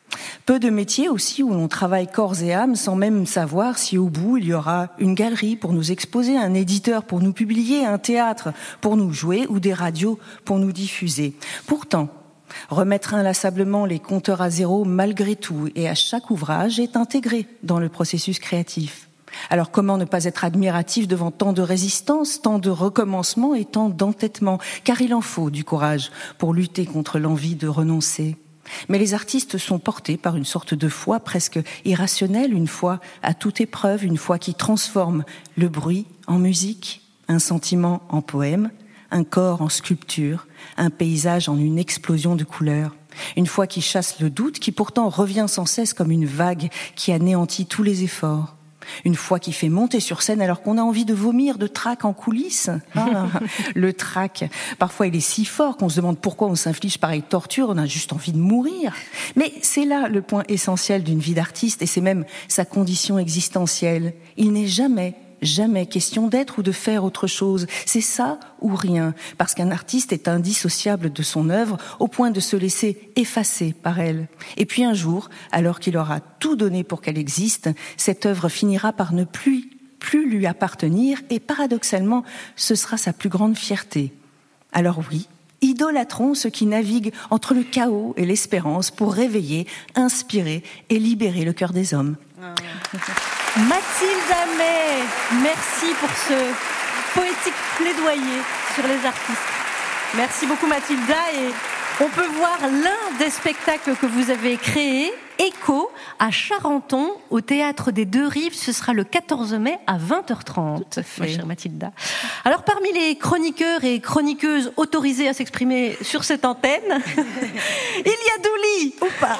Peu de métiers aussi où l'on travaille corps et âme sans même savoir si au bout il y aura une galerie pour nous exposer, un éditeur pour nous publier, un théâtre pour nous jouer ou des radios pour nous diffuser. Pourtant, remettre inlassablement les compteurs à zéro malgré tout et à chaque ouvrage est intégré dans le processus créatif. Alors comment ne pas être admiratif devant tant de résistance, tant de recommencement et tant d'entêtement, car il en faut du courage pour lutter contre l'envie de renoncer. Mais les artistes sont portés par une sorte de foi presque irrationnelle, une foi à toute épreuve, une foi qui transforme le bruit en musique, un sentiment en poème, un corps en sculpture, un paysage en une explosion de couleurs. Une foi qui chasse le doute, qui pourtant revient sans cesse comme une vague qui anéantit tous les efforts. Une foi qui fait monter sur scène alors qu'on a envie de vomir de trac en coulisses. Ah, le trac, parfois il est si fort qu'on se demande pourquoi on s'inflige pareille torture, on a juste envie de mourir. Mais c'est là le point essentiel d'une vie d'artiste et c'est même sa condition existentielle. Il n'est jamais Jamais question d'être ou de faire autre chose. C'est ça ou rien, parce qu'un artiste est indissociable de son œuvre au point de se laisser effacer par elle. Et puis un jour, alors qu'il aura tout donné pour qu'elle existe, cette œuvre finira par ne plus, plus lui appartenir et paradoxalement, ce sera sa plus grande fierté. Alors oui, idolâtrons ceux qui naviguent entre le chaos et l'espérance pour réveiller, inspirer et libérer le cœur des hommes. Mathilde Amet, merci pour ce poétique plaidoyer sur les artistes. Merci beaucoup Mathilda et on peut voir l'un des spectacles que vous avez créé, Écho, à Charenton, au Théâtre des Deux Rives. Ce sera le quatorze mai à vingt heures trente, ma chère Mathilda. Alors parmi les chroniqueurs et chroniqueuses autorisés à s'exprimer sur cette antenne, il y a Douli, ou pas?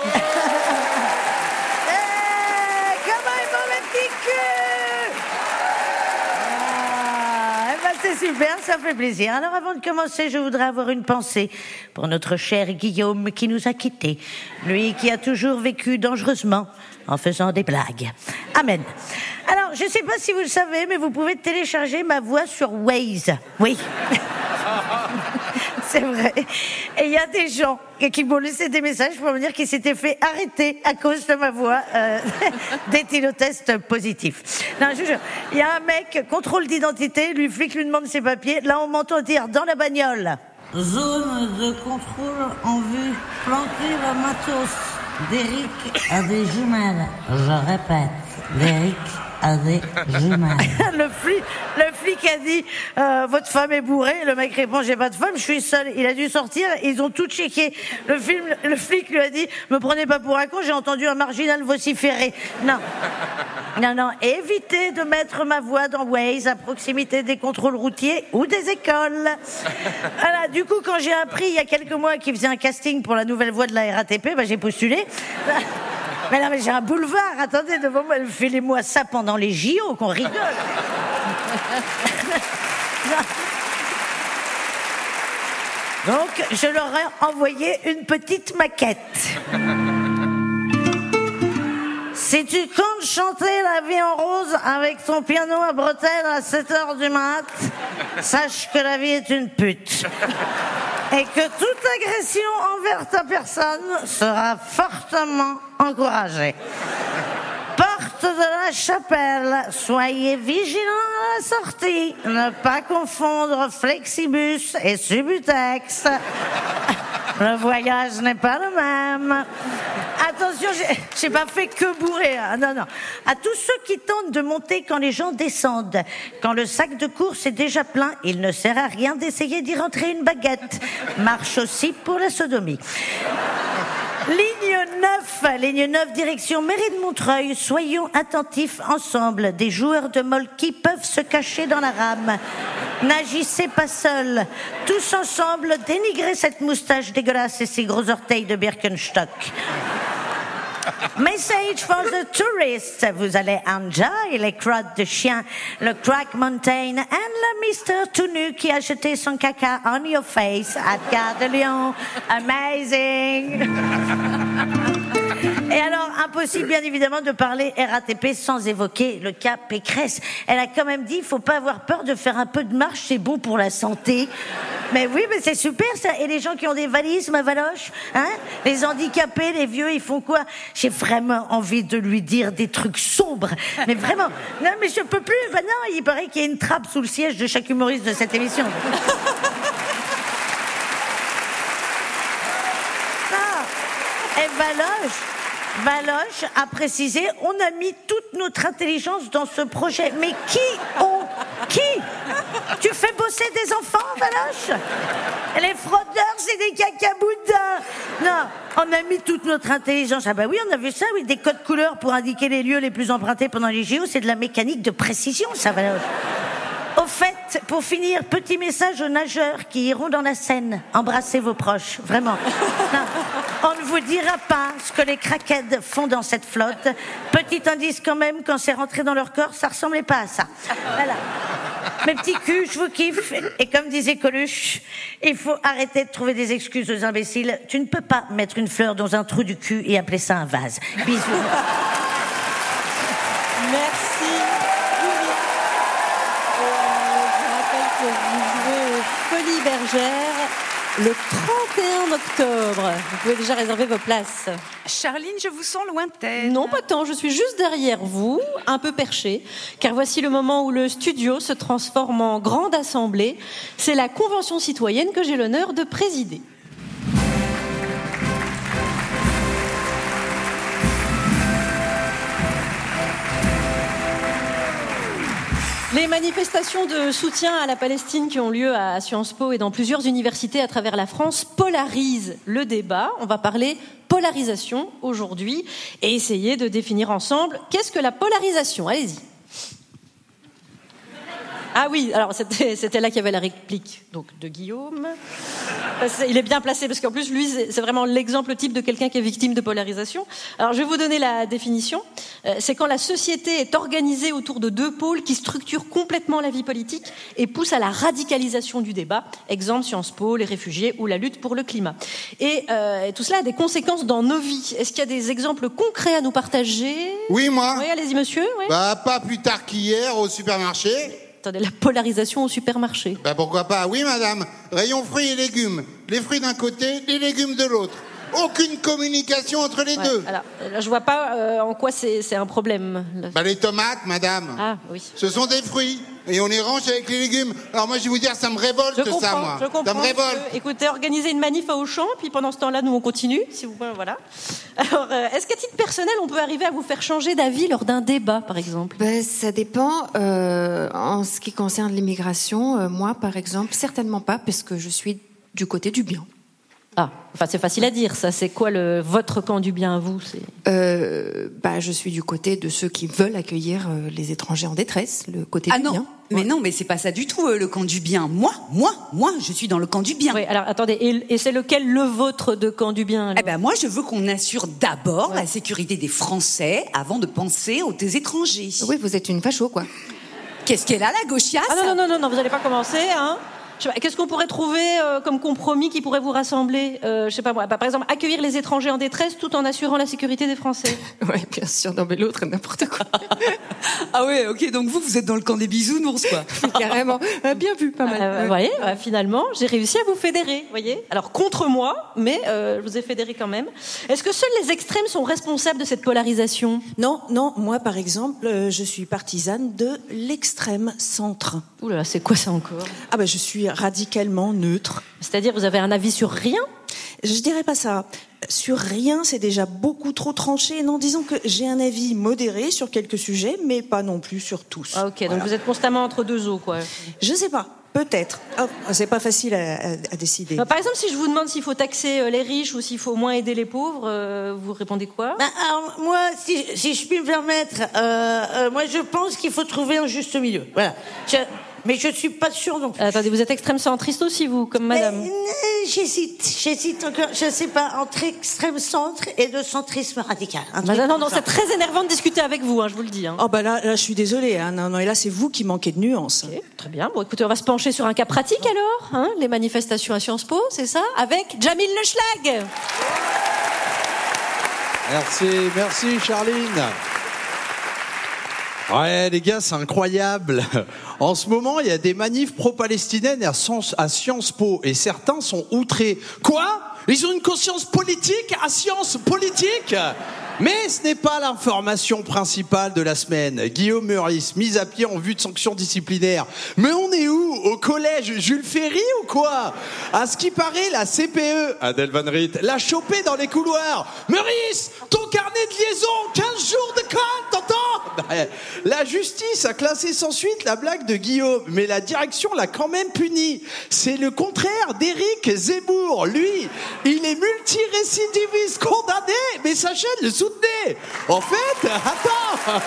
C'est super, ça fait plaisir. Alors avant de commencer, je voudrais avoir une pensée pour notre cher Guillaume qui nous a quittés. Lui qui a toujours vécu dangereusement en faisant des blagues. Amen. Alors, je ne sais pas si vous le savez, mais vous pouvez télécharger ma voix sur Waze. Oui. C'est vrai. Et il y a des gens qui m'ont laissé des messages pour me dire qu'ils s'étaient fait arrêter à cause de ma voix euh, d'éthylotest positif. Non, je vous jure. Il y a un mec, contrôle d'identité, lui flic lui demande ses papiers. Là, on m'entend dire dans la bagnole. Zone de contrôle en vue. Planquer le matos. Derrick a des jumelles. Je répète, Derrick a des jumelles. le, flic, le flic a dit euh, votre femme est bourrée. Le mec répond j'ai pas de femme, je suis seul. Il a dû sortir, ils ont tout checké. Le, film, le flic lui a dit me prenez pas pour un con, j'ai entendu un marginal vociférer. Non, non, non, évitez de mettre ma voix dans Waze à proximité des contrôles routiers ou des écoles. Voilà, du coup, quand j'ai appris il y a quelques mois qu'il faisait un casting pour la nouvelle voix de la R A T P, bah, j'ai postulé. Mais là, mais j'ai un boulevard, attendez, devant moi, fais-les-moi ça pendant les J O, qu'on rigole. Donc, je leur ai envoyé une petite maquette. Si tu comptes chanter La vie en rose avec ton piano à bretelles à sept heures du mat, sache que la vie est une pute. Et que toute agression envers ta personne sera fortement encouragée. Porte de la chapelle, soyez vigilants à la sortie. Ne pas confondre Flexibus et Subutex. Le voyage n'est pas le même. Attention, j'ai, j'ai pas fait que bourrer. Hein. Non, non. À tous ceux qui tentent de monter quand les gens descendent, quand le sac de course est déjà plein, il ne sert à rien d'essayer d'y rentrer une baguette. Marche aussi pour la sodomie. Ligne neuf, ligne neuf, direction Mairie de Montreuil. Soyons attentifs ensemble. Des joueurs de molki peuvent se cacher dans la rame. N'agissez pas seuls. Tous ensemble, dénigrez cette moustache dégueulasse et ces gros orteils de Birkenstock. Message for the tourists. Vous allez enjoy les crottes de chien, le Crack Mountain and le Mister tout nu qui a jeté son caca on your face à Gare de Lyon. Amazing. Et alors, impossible bien évidemment de parler R A T P sans évoquer le cas Pécresse. Elle a quand même dit, il faut pas avoir peur de faire un peu de marche, c'est bon pour la santé. Mais oui, mais c'est super ça. Et les gens qui ont des valises, ma Valoche, hein? Les handicapés, les vieux, ils font quoi? J'ai vraiment envie de lui dire des trucs sombres. Mais vraiment. Non, mais je peux plus. Ben non, il paraît qu'il y a une trappe sous le siège de chaque humoriste de cette émission. Et Valoche, Valoche a précisé, on a mis toute notre intelligence dans ce projet. Mais qui on Qui Tu fais bosser des enfants, Valoche? Les fraudeurs, c'est des cacaboudins. Non, on a mis toute notre intelligence. Ah bah oui, on a vu ça, oui, des codes couleurs pour indiquer les lieux les plus empruntés pendant les J O. C'est de la mécanique de précision, ça, Valoche. Au fait, pour finir, petit message aux nageurs qui iront dans la Seine. Embrassez vos proches, vraiment. Non, on ne vous dira pas ce que les craquettes font dans cette flotte. Petit indice quand même, quand c'est rentré dans leur corps, ça ressemblait pas à ça. Voilà. Mes petits culs, je vous kiffe. Et comme disait Coluche, il faut arrêter de trouver des excuses aux imbéciles. Tu ne peux pas mettre une fleur dans un trou du cul et appeler ça un vase. Bisous. Merci. Folies Bergère le trente et un octobre. Vous pouvez déjà réserver vos places. Charline, je vous sens lointaine. Non, pas tant. Je suis juste derrière vous, un peu perchée, car voici le moment où le studio se transforme en grande assemblée. C'est la convention citoyenne que j'ai l'honneur de présider. Les manifestations de soutien à la Palestine qui ont lieu à Sciences Po et dans plusieurs universités à travers la France polarisent le débat. On va parler polarisation aujourd'hui et essayer de définir ensemble qu'est-ce que la polarisation. Allez-y. Ah oui, alors c'était, c'était là qu'il y avait la réplique donc, de Guillaume. Il est bien placé parce qu'en plus, lui, c'est vraiment l'exemple type de quelqu'un qui est victime de polarisation. Alors, je vais vous donner la définition. C'est quand la société est organisée autour de deux pôles qui structurent complètement la vie politique et poussent à la radicalisation du débat. Exemple, Sciences Po, les réfugiés ou la lutte pour le climat. Et, euh, et tout cela a des conséquences dans nos vies. Est-ce qu'il y a des exemples concrets à nous partager? Oui, moi. Oui, allez-y, monsieur. Oui. Bah, pas plus tard qu'hier au supermarché. Attendez, la polarisation au supermarché. Bah pourquoi pas? Oui, madame. Rayon fruits et légumes. Les fruits d'un côté, les légumes de l'autre. Aucune communication entre les ouais, deux. Alors, là, je vois pas euh, en quoi c'est, c'est un problème. Bah les tomates, madame. Ah oui. Ce sont des fruits. Et on les range avec les légumes. Alors moi, je vais vous dire, ça me révolte je comprends, ça, moi. Je comprends. Ça me révolte. Que, écoutez, organisez une manif à Auchan, puis pendant ce temps-là, nous, on continue. Si vous, voilà. Alors, euh, est-ce qu'à titre personnel, on peut arriver à vous faire changer d'avis lors d'un débat, par exemple? Ben, ça dépend. Euh, en ce qui concerne l'immigration, euh, moi, par exemple, certainement pas, parce que je suis du côté du bien. Ah, enfin c'est facile à dire, ça. C'est quoi le votre camp du bien à vous? C'est... Euh, bah, je suis du côté de ceux qui veulent accueillir euh, les étrangers en détresse, le côté ah du non. bien. Mais ouais. non, mais c'est pas ça du tout, euh, le camp du bien. Moi, moi, moi, je suis dans le camp du bien. Oui, alors attendez, et, et c'est lequel le vôtre de camp du bien alors? Eh ben moi, je veux qu'on assure d'abord ouais. la sécurité des Français avant de penser aux étrangers. Oui, vous êtes une facho, quoi. Qu'est-ce qu'elle a, la gauchiasse? Ah non, non, non, non, non, vous n'allez pas commencer, hein. Je sais pas, qu'est-ce qu'on pourrait trouver euh, comme compromis qui pourrait vous rassembler? euh, Je sais pas moi, bah, par exemple, accueillir les étrangers en détresse tout en assurant la sécurité des Français. Ouais, bien sûr, non mais l'autre, n'importe quoi. Ah ouais, ok, donc vous, vous êtes dans le camp des bisounours, quoi. Carrément, euh, bien vu, pas mal. Euh, vous voyez, bah, finalement, j'ai réussi à vous fédérer, voyez. Alors, contre moi, mais euh, je vous ai fédéré quand même. Est-ce que seuls les extrêmes sont responsables de cette polarisation? Non, non, moi, par exemple, euh, je suis partisane de l'extrême centre. Ouh là là, c'est quoi ça encore? Ah ben, je suis radicalement neutre. C'est-à-dire, vous avez un avis sur rien? Je dirais pas ça. Sur rien, c'est déjà beaucoup trop tranché. Non, disons que j'ai un avis modéré sur quelques sujets, mais pas non plus sur tous. Ah ok, voilà. Donc vous êtes constamment entre deux eaux, quoi. Je sais pas. Peut-être. Oh, c'est pas facile à, à, à décider. Bah, par exemple, si je vous demande s'il faut taxer les riches ou s'il faut moins aider les pauvres, euh, vous répondez quoi? Bah, alors, moi, si, si je puis me permettre, euh, euh, moi je pense qu'il faut trouver un juste milieu. Voilà. Je... Mais je suis pas sûre non plus. Attendez, vous êtes extrême centriste aussi, vous, comme madame? Mais, euh, j'hésite, j'hésite encore, je sais pas, entre extrême centre et de centrisme radical. Bah, non, non, c'est très énervant de discuter avec vous, hein, je vous le dis. Hein. Oh bah là, là, je suis désolée, hein, non, non, et là, c'est vous qui manquez de nuances. Okay, très bien. Bon, écoutez, on va se pencher sur un cas pratique alors, hein, les manifestations à Sciences Po, c'est ça, avec Jamil Le Schlag. Merci, merci Charline. Ouais, les gars, c'est incroyable. En ce moment, il y a des manifs pro-palestiniennes à Sciences, à Sciences Po et certains sont outrés. Quoi ? Ils ont une conscience politique à sciences politiques ? Mais ce n'est pas l'information principale de la semaine. Guillaume Meurice, mis à pied en vue de sanctions disciplinaires. Mais on est où ? Au collège Jules Ferry ou quoi ? À ce qui paraît, la C P E, Adèle Van Riet, l'a chopé dans les couloirs. Meurice, ton carnet de liaison, quinze jours de colle, t'entends ? La justice a classé sans suite la blague de Guillaume, mais la direction l'a quand même puni. C'est le contraire d'Éric Zemmour. Lui, il est multirécidiviste condamné, mais sa chaîne le soutenait. En fait, attends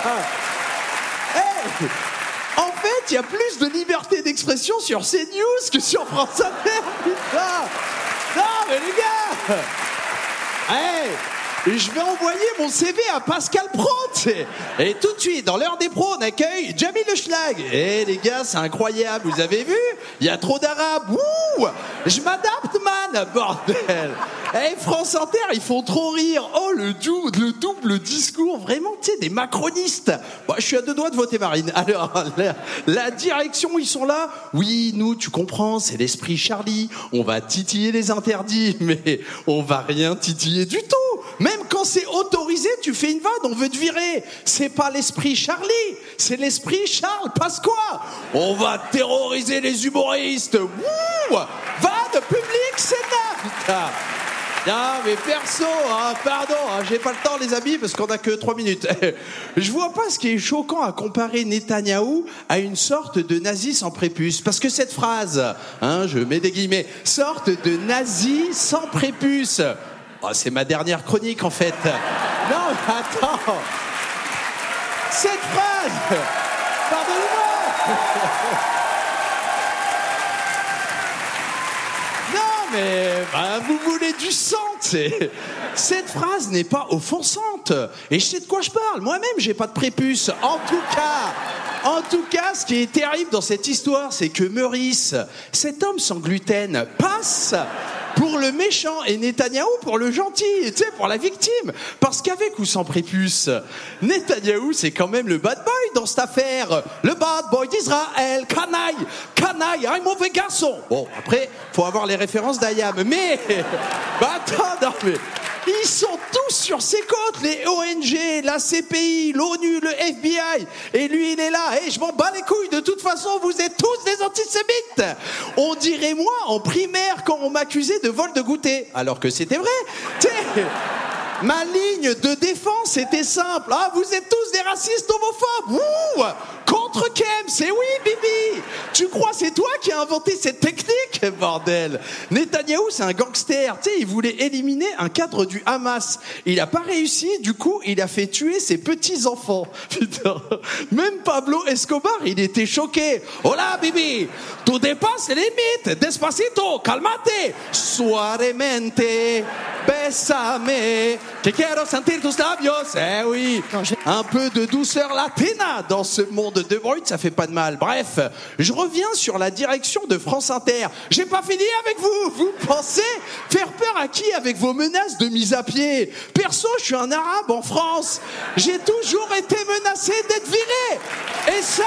hey En fait, il y a plus de liberté d'expression sur CNews que sur France Inter, putain. Non, mais les gars hey je vais envoyer mon C V à Pascal Pro, t'sais. Et tout de suite, dans l'heure des pros, on accueille Jamil Le Schlag. Eh les gars, c'est incroyable, vous avez vu ? Il y a trop d'arabes. Ouh, je m'adapte, man, bordel. Eh, France Inter, ils font trop rire. Oh, le, dou- le double discours, vraiment, tu sais, des macronistes. Bon, je suis à deux doigts de voter Marine. Alors, la, la direction, ils sont là. Oui, nous, tu comprends, c'est l'esprit Charlie. On va titiller les interdits, mais on va rien titiller du tout. Même quand c'est autorisé, tu fais une vanne, on veut te virer. C'est pas l'esprit Charlie, c'est l'esprit Charles Pasqua. On va terroriser les humoristes. Wouh, vanne publique, c'est là. Non, mais perso, hein, pardon, hein, j'ai pas le temps, les amis, parce qu'on a que trois minutes. Je vois pas ce qui est choquant à comparer Netanyahou à une sorte de nazi sans prépuce. Parce que cette phrase, hein, je mets des guillemets, sorte de nazi sans prépuce. Oh, c'est ma dernière chronique, en fait. Non, attends. Cette phrase, pardonnez-moi. Non, mais bah, vous voulez du sang, t'sais. Cette phrase n'est pas offensante. Et je sais de quoi je parle. Moi-même, j'ai pas de prépuce. En tout cas, en tout cas, ce qui est terrible dans cette histoire, c'est que Meurice, cet homme sans gluten, passe pour le méchant et Netanyahou pour le gentil, tu sais, pour la victime. Parce qu'avec ou sans prépuce, Netanyahou, c'est quand même le bad boy dans cette affaire. Le bad boy d'Israël, canaille, canaille, un mauvais garçon. Bon, après, faut avoir les références d'Ayam. Mais, bah attends, non, mais ils sont tous sur ses côtes, les O N G, la C P I, l'ONU, le F B I. Et lui, il est là. Et je m'en bats les couilles. De toute façon, vous êtes tous des antisémites. On dirait moi en primaire quand on m'accusait de vol de goûter. Alors que c'était vrai. T'sais, ma ligne de défense était simple. Ah, vous êtes tous des racistes homophobes. Ouh, contre Kem, c'est oui, Bibi. Tu crois c'est toi qui as inventé cette technique, bordel. Netanyahou, c'est un gangster. Tu sais, il voulait éliminer un cadre du Hamas. Il a pas réussi. Du coup, il a fait tuer ses petits enfants. Putain. Même Pablo Escobar, il était choqué. Hola, Bibi. Tu dépasses les limites. Despacito, calmate. Suavemente, besame. Que quiero sentir tus labios. Eh oui. Un peu de douceur latina dans ce monde de brut, ça fait pas de mal. Bref, je reviens sur la direction de France Inter. J'ai pas fini avec vous. Vous pensez faire peur à qui avec vos menaces de mise à pied? Perso, je suis un arabe en France. J'ai toujours été menacé d'être viré. Et ça,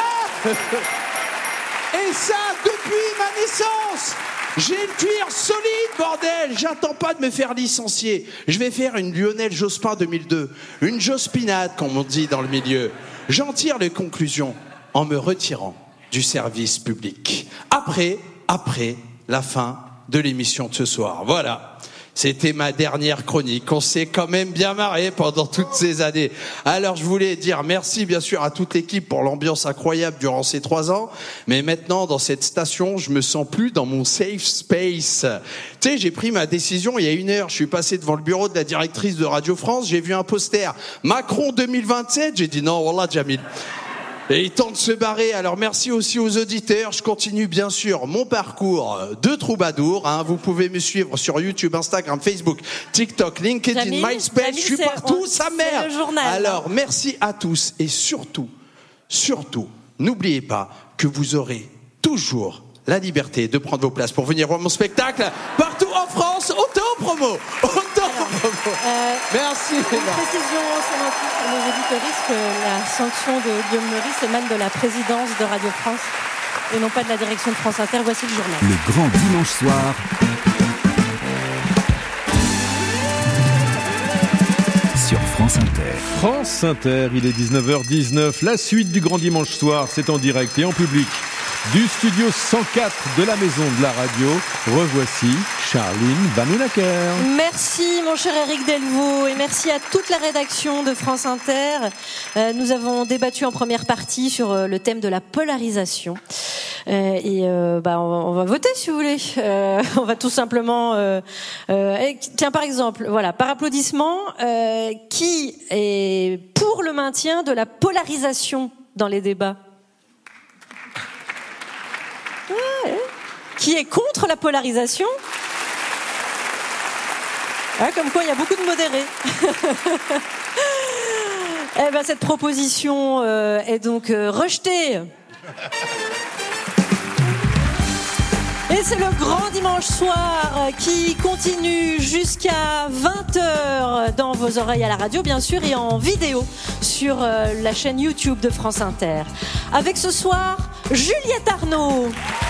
et ça depuis ma naissance. J'ai le cuir solide, bordel. J'attends pas de me faire licencier. Je vais faire une Lionel Jospin deux mille deux. Une Jospinade, comme on dit dans le milieu. J'en tire les conclusions en me retirant du service public. Après, après la fin de l'émission de ce soir. Voilà. C'était ma dernière chronique. On s'est quand même bien marré pendant toutes ces années. Alors, je voulais dire merci, bien sûr, à toute l'équipe pour l'ambiance incroyable durant ces trois ans. Mais maintenant, dans cette station, je me sens plus dans mon safe space. Tu sais, j'ai pris ma décision il y a une heure. Je suis passé devant le bureau de la directrice de Radio France. J'ai vu un poster Macron deux mille vingt-sept. J'ai dit non, wallah, Jamil. Et il tente de se barrer. Alors merci aussi aux auditeurs. Je continue bien sûr mon parcours de troubadour. Hein. Vous pouvez me suivre sur YouTube, Instagram, Facebook, TikTok, LinkedIn, Jamil, MySpace. Jamil, je suis partout, on, sa mère. Le journal, Alors hein. merci à tous et surtout, surtout, n'oubliez pas que vous aurez toujours la liberté de prendre vos places pour venir voir mon spectacle partout en France. Auto-promo, auto-promo. Euh, Merci. Une précision sémantique pour nos auditeurs que la sanction de Guillaume Meurice émane de la présidence de Radio France et non pas de la direction de France Inter. Voici le journal. Le grand dimanche soir. Sur France Inter. France Inter, il est dix-neuf heures dix-neuf. La suite du grand dimanche soir, c'est en direct et en public. Du studio cent quatre de la Maison de la Radio, revoici Charline Vanhoenacker. Merci mon cher Éric Delvaux et merci à toute la rédaction de France Inter. Euh, nous avons débattu en première partie sur euh, le thème de la polarisation. Euh, et euh, bah, on, va, on va voter si vous voulez. Euh, on va tout simplement... Euh, euh, et, tiens par exemple, voilà, par applaudissement, euh, qui est pour le maintien de la polarisation dans les débats ? Qui est contre la polarisation ? Ah, comme quoi, il y a beaucoup de modérés. Eh ben, cette proposition euh, est donc euh, rejetée. Et c'est le grand dimanche soir qui continue jusqu'à vingt heures dans vos oreilles à la radio, bien sûr, et en vidéo sur euh, la chaîne YouTube de France Inter. Avec ce soir, Juliette Arnaud.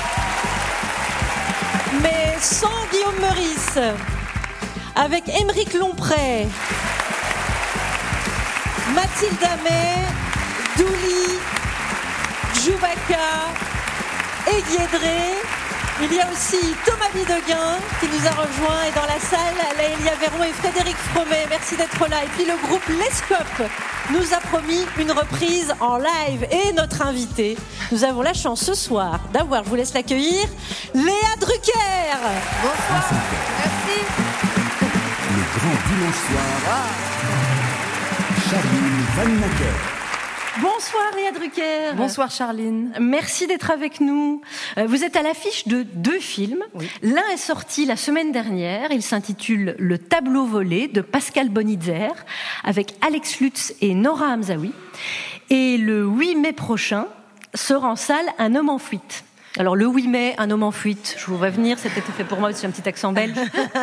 Mais sans Guillaume Meurice, avec Émeric Lomprey, Mathilde Amet, Douli, Djoubaka et Guédré. Il y a aussi Thomas Bideguin qui nous a rejoint et dans la salle, Lélia Véron et Frédéric Fromet. Merci d'être là. Et puis le groupe Lescope nous a promis une reprise en live. Et notre invité, nous avons la chance ce soir d'avoir, je vous laisse l'accueillir, Léa Drucker. Bonsoir. Merci. Le grand dimanche soir. Charline Vanhoenacker. Bonsoir Léa Drucker. Bonsoir Charline. Merci d'être avec nous. Vous êtes à l'affiche de deux films. Oui. L'un est sorti la semaine dernière. Il s'intitule Le tableau volé de Pascal Bonitzer avec Alex Lutz et Nora Hamzaoui. Et le huit mai prochain sera en salle Un homme en fuite. Alors le huit mai, Un homme en fuite, je vous vois venir, c'était fait pour moi, c'est un petit accent belge.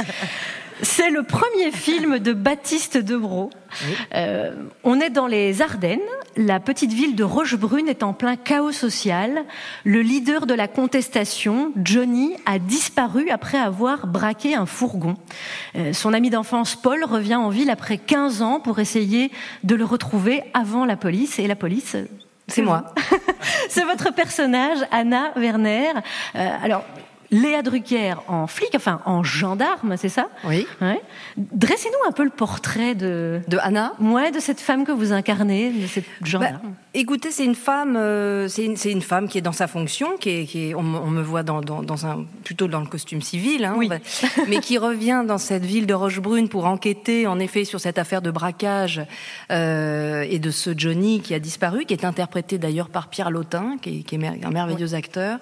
C'est le premier film de Baptiste Debroux. Oui. Euh, on est dans les Ardennes. La petite ville de Rochebrune est en plein chaos social. Le leader de la contestation, Johnny, a disparu après avoir braqué un fourgon. Euh, son ami d'enfance, Paul, revient en ville après quinze ans pour essayer de le retrouver avant la police. Et la police... C'est, c'est moi. C'est votre personnage, Anna Werner. Euh, alors... Léa Drucker en flic, enfin en gendarme, c'est ça ? Oui. Ouais. Dressez-nous un peu le portrait de... De Anna ? Ouais, de cette femme que vous incarnez, de cette gendarme. Bah, écoutez, c'est une femme, euh, c'est, une, c'est une femme qui est dans sa fonction, qui est, qui est, on, on me voit dans, dans, dans un, plutôt dans le costume civil, hein, oui. va, mais qui revient dans cette ville de Rochebrune pour enquêter, en effet, sur cette affaire de braquage euh, et de ce Johnny qui a disparu, qui est interprété d'ailleurs par Pierre Lautin, qui est, qui est un merveilleux oui. acteur.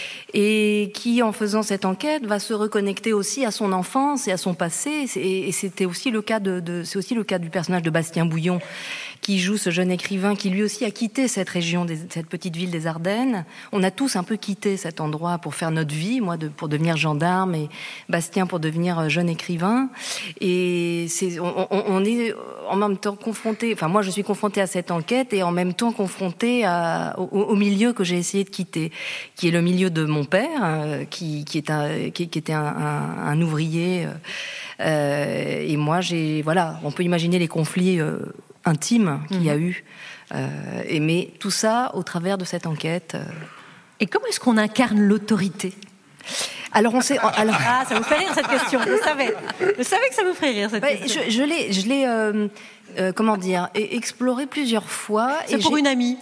Et qui, en faisant cette enquête, va se reconnecter aussi à son enfance et à son passé. Et c'était aussi le cas de, de c'est aussi le cas du personnage de Bastien Bouillon, qui joue ce jeune écrivain qui lui aussi a quitté cette région, des, cette petite ville des Ardennes. On a tous un peu quitté cet endroit pour faire notre vie, moi de, pour devenir gendarme et Bastien pour devenir jeune écrivain. Et c'est, on, on, on est en même temps confronté, enfin moi je suis confrontée à cette enquête et en même temps confrontée à, au, au milieu que j'ai essayé de quitter, qui est le milieu de mon père, euh, qui, qui, est un, qui, qui était un, un, un ouvrier. Euh, et moi, j'ai, voilà, on peut imaginer les conflits euh, intimes qu'il mmh. y a eu. Euh, et, mais tout ça au travers de cette enquête. Euh... Et comment est-ce qu'on incarne l'autorité ? Alors on sait. Alors... Ah, ça vous fait rire cette question. Je savais. Je savais que ça vous ferait rire cette ouais, question. Je, je l'ai, je l'ai, euh, euh, comment dire, exploré plusieurs fois. C'est et pour j'ai... une amie.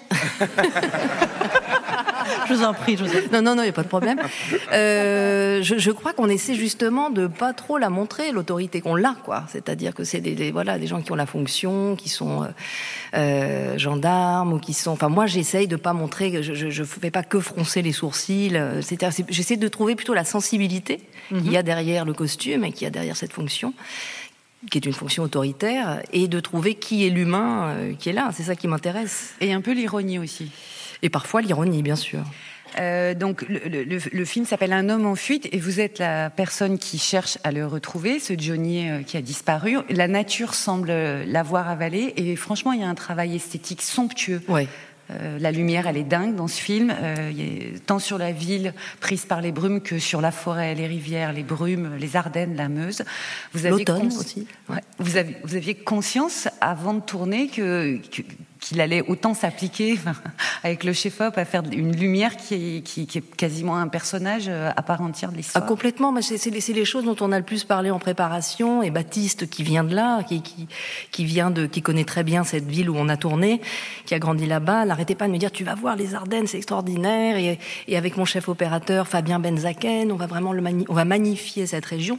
Je vous en prie, je vous en prie. Non, non, non, il n'y a pas de problème. Euh, je, je crois qu'on essaie justement de pas trop la montrer, l'autorité qu'on l'a, quoi. C'est-à-dire que c'est des, des voilà des gens qui ont la fonction, qui sont euh, gendarmes ou qui sont. Enfin, moi, j'essaye de pas montrer. Je, je, je fais pas que froncer les sourcils. C'est-à-dire, c'est, j'essaie de trouver plutôt la sensibilité mm-hmm. qu'il y a derrière le costume et qu'il y a derrière cette fonction, qui est une fonction autoritaire, et de trouver qui est l'humain euh, qui est là. C'est ça qui m'intéresse. Et un peu l'ironie aussi. Et parfois l'ironie, bien sûr. Euh, donc le, le, le film s'appelle Un homme en fuite et vous êtes la personne qui cherche à le retrouver, ce Johnny euh, qui a disparu. La nature semble l'avoir avalé et franchement il y a un travail esthétique somptueux. Ouais. Euh, la lumière, elle est dingue dans ce film, euh, y a, tant sur la ville prise par les brumes que sur la forêt, les rivières, les brumes, les Ardennes, la Meuse. Vous avez L'automne cons- aussi. Ouais. Vous, avez, vous aviez conscience avant de tourner que, que qu'il allait autant s'appliquer enfin, avec le chef-op à faire une lumière qui est, qui, qui est quasiment un personnage à part entière de l'histoire. Ah, complètement. C'est, c'est, c'est les choses dont on a le plus parlé en préparation. Et Baptiste, qui vient de là, qui, qui, qui vient de, qui connaît très bien cette ville où on a tourné, qui a grandi là-bas, n'arrêtait pas de me dire tu vas voir les Ardennes, c'est extraordinaire. Et, et avec mon chef opérateur Fabien Benzaken, on va vraiment le mani- on va magnifier cette région,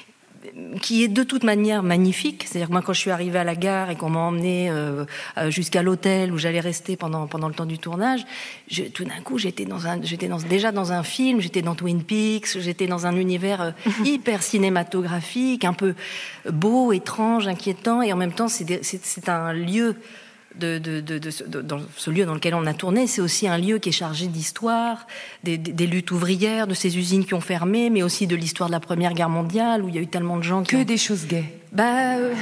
qui est de toute manière magnifique. C'est-à-dire que moi, quand je suis arrivée à la gare et qu'on m'a emmenée euh, jusqu'à l'hôtel où j'allais rester pendant pendant le temps du tournage, je, tout d'un coup, j'étais dans un, j'étais dans, déjà dans un film, j'étais dans Twin Peaks, j'étais dans un univers euh, hyper cinématographique, un peu beau, étrange, inquiétant, et en même temps, c'est, des, c'est, c'est un lieu. De, de, de, de, de, dans ce lieu dans lequel on a tourné, c'est aussi un lieu qui est chargé d'histoire, des, des, des luttes ouvrières, de ces usines qui ont fermé, mais aussi de l'histoire de la Première Guerre mondiale, où il y a eu tellement de gens qui Que ont... des choses gaies. Bah, euh,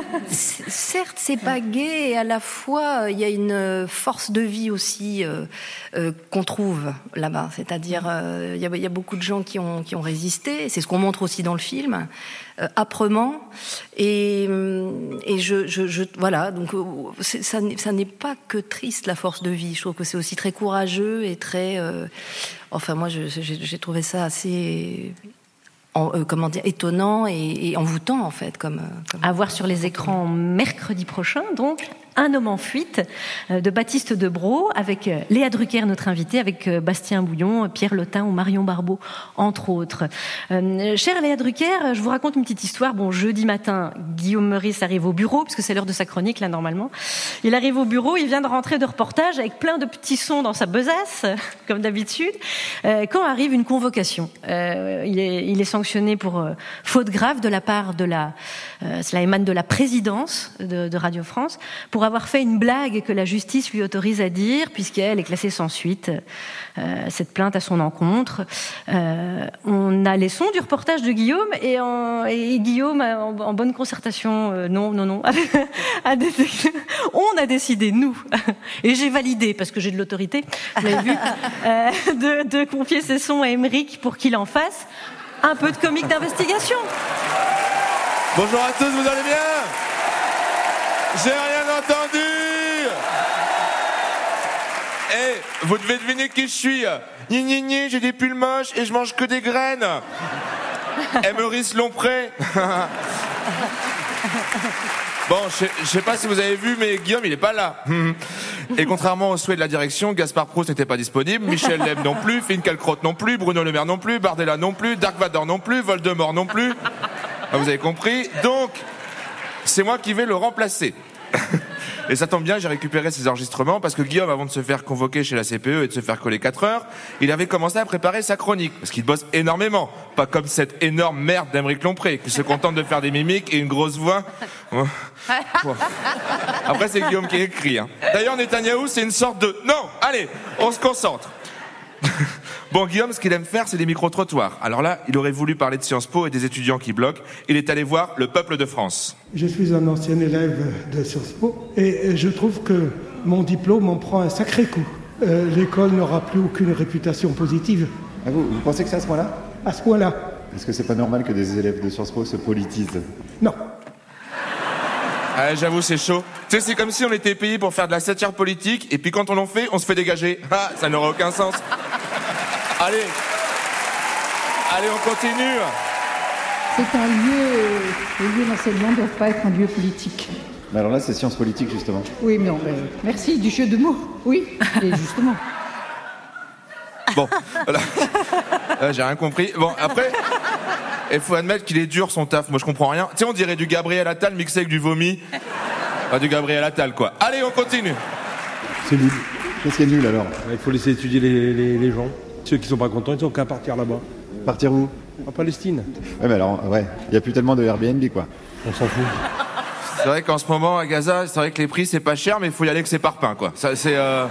certes, c'est pas gai, et à la fois, il y a une force de vie aussi euh, euh, qu'on trouve là-bas. C'est-à-dire, euh, il y a, il y a beaucoup de gens qui ont, qui ont résisté. C'est ce qu'on montre aussi dans le film, euh, âprement. Et, et je, je, je, voilà. Donc, c'est, ça, ça n'est pas que triste, la force de vie. Je trouve que c'est aussi très courageux et très. Euh, enfin, moi, je, j'ai, j'ai trouvé ça assez. En, euh, comment dire, étonnant et, et envoûtant en fait. Comme, comme... À voir sur les écrans mercredi prochain, donc Un homme en fuite euh, de Baptiste Debrow avec euh, Léa Drucker, notre invitée, avec euh, Bastien Bouillon, Pierre Lotin ou Marion Barbeau, entre autres. Euh, chère Léa Drucker, je vous raconte une petite histoire. Bon, jeudi matin, Guillaume Meurice arrive au bureau, parce que c'est l'heure de sa chronique là normalement. Il arrive au bureau, il vient de rentrer de reportage avec plein de petits sons dans sa besace, comme d'habitude. Euh, quand arrive une convocation, euh, il est, il est sanctionné pour euh, faute grave de la part de la, euh, cela émane de la présidence de, de Radio France, pour avoir fait une blague que la justice lui autorise à dire, puisqu'elle est classée sans suite, euh, cette plainte à son encontre. Euh, on a les sons du reportage de Guillaume, et, en, et Guillaume, en, en bonne concertation, euh, non, non, non, a décidé, on a décidé, nous, et j'ai validé, parce que j'ai de l'autorité, vous l'avez vu, euh, de, de confier ces sons à Émeric pour qu'il en fasse un peu de comique d'investigation. Bonjour à tous, vous allez bien? J'ai rien entendu. Eh, hey, vous devez deviner qui je suis. Ni ni ni, j'ai des pulls moches et je mange que des graines. Et Meurice Lompré. Bon, je sais, je sais pas si vous avez vu, mais Guillaume, il est pas là. Et contrairement au souhait de la direction, Gaspard Proust n'était pas disponible, Michel Leb non plus, Finkielkraut non plus, Bruno Le Maire non plus, Bardella non plus, Dark Vador non plus, Voldemort non plus. Ah, vous avez compris. Donc, c'est moi qui vais le remplacer. Et ça tombe bien, j'ai récupéré ces enregistrements parce que Guillaume, avant de se faire convoquer chez la C P E et de se faire coller quatre heures, il avait commencé à préparer sa chronique. Parce qu'il bosse énormément. Pas comme cette énorme merde d'Émeric Lompré qui se contente de faire des mimiques et une grosse voix. Après, c'est Guillaume qui écrit. Hein. D'ailleurs, Netanyahou, c'est une sorte de... Non, allez, on se concentre. Bon, Guillaume, ce qu'il aime faire, c'est des micro-trottoirs. Alors là, il aurait voulu parler de Sciences Po et des étudiants qui bloquent. Il est allé voir le peuple de France. Je suis un ancien élève de Sciences Po et je trouve que mon diplôme en prend un sacré coup. Euh, l'école n'aura plus aucune réputation positive. Ah vous, vous pensez que c'est à ce point-là? À ce point-là. Est-ce que c'est pas normal que des élèves de Sciences Po se politisent? Non. Ah, j'avoue, c'est chaud. Tu sais, c'est comme si on était payé pour faire de la satire politique, et puis quand on l'en fait, on se fait dégager. Ah, ça n'aurait aucun sens. Allez, allez, on continue. C'est un lieu, les lieux d'enseignement ne doivent pas être un lieu politique. Mais alors là, c'est sciences politiques, justement. Oui, mais non, mais merci du jeu de mots. Oui, et justement. Bon, voilà. Là, j'ai rien compris. Bon, après, il faut admettre qu'il est dur, son taf. Moi, je comprends rien. Tu sais, on dirait du Gabriel Attal mixé avec du vomi. Enfin, du Gabriel Attal, quoi. Allez, on continue. C'est nul. Qu'est-ce qui est nul, alors? Il faut laisser étudier les, les, les gens. Ceux qui sont pas contents, ils ont qu'à partir là-bas. Partir où? En Palestine. Ouais, mais alors, ouais, il n'y a plus tellement de Airbnb, quoi. On s'en fout. C'est vrai qu'en ce moment, à Gaza, c'est vrai que les prix, c'est pas cher, mais il faut y aller que c'est par pain, quoi. Ça, c'est... Euh...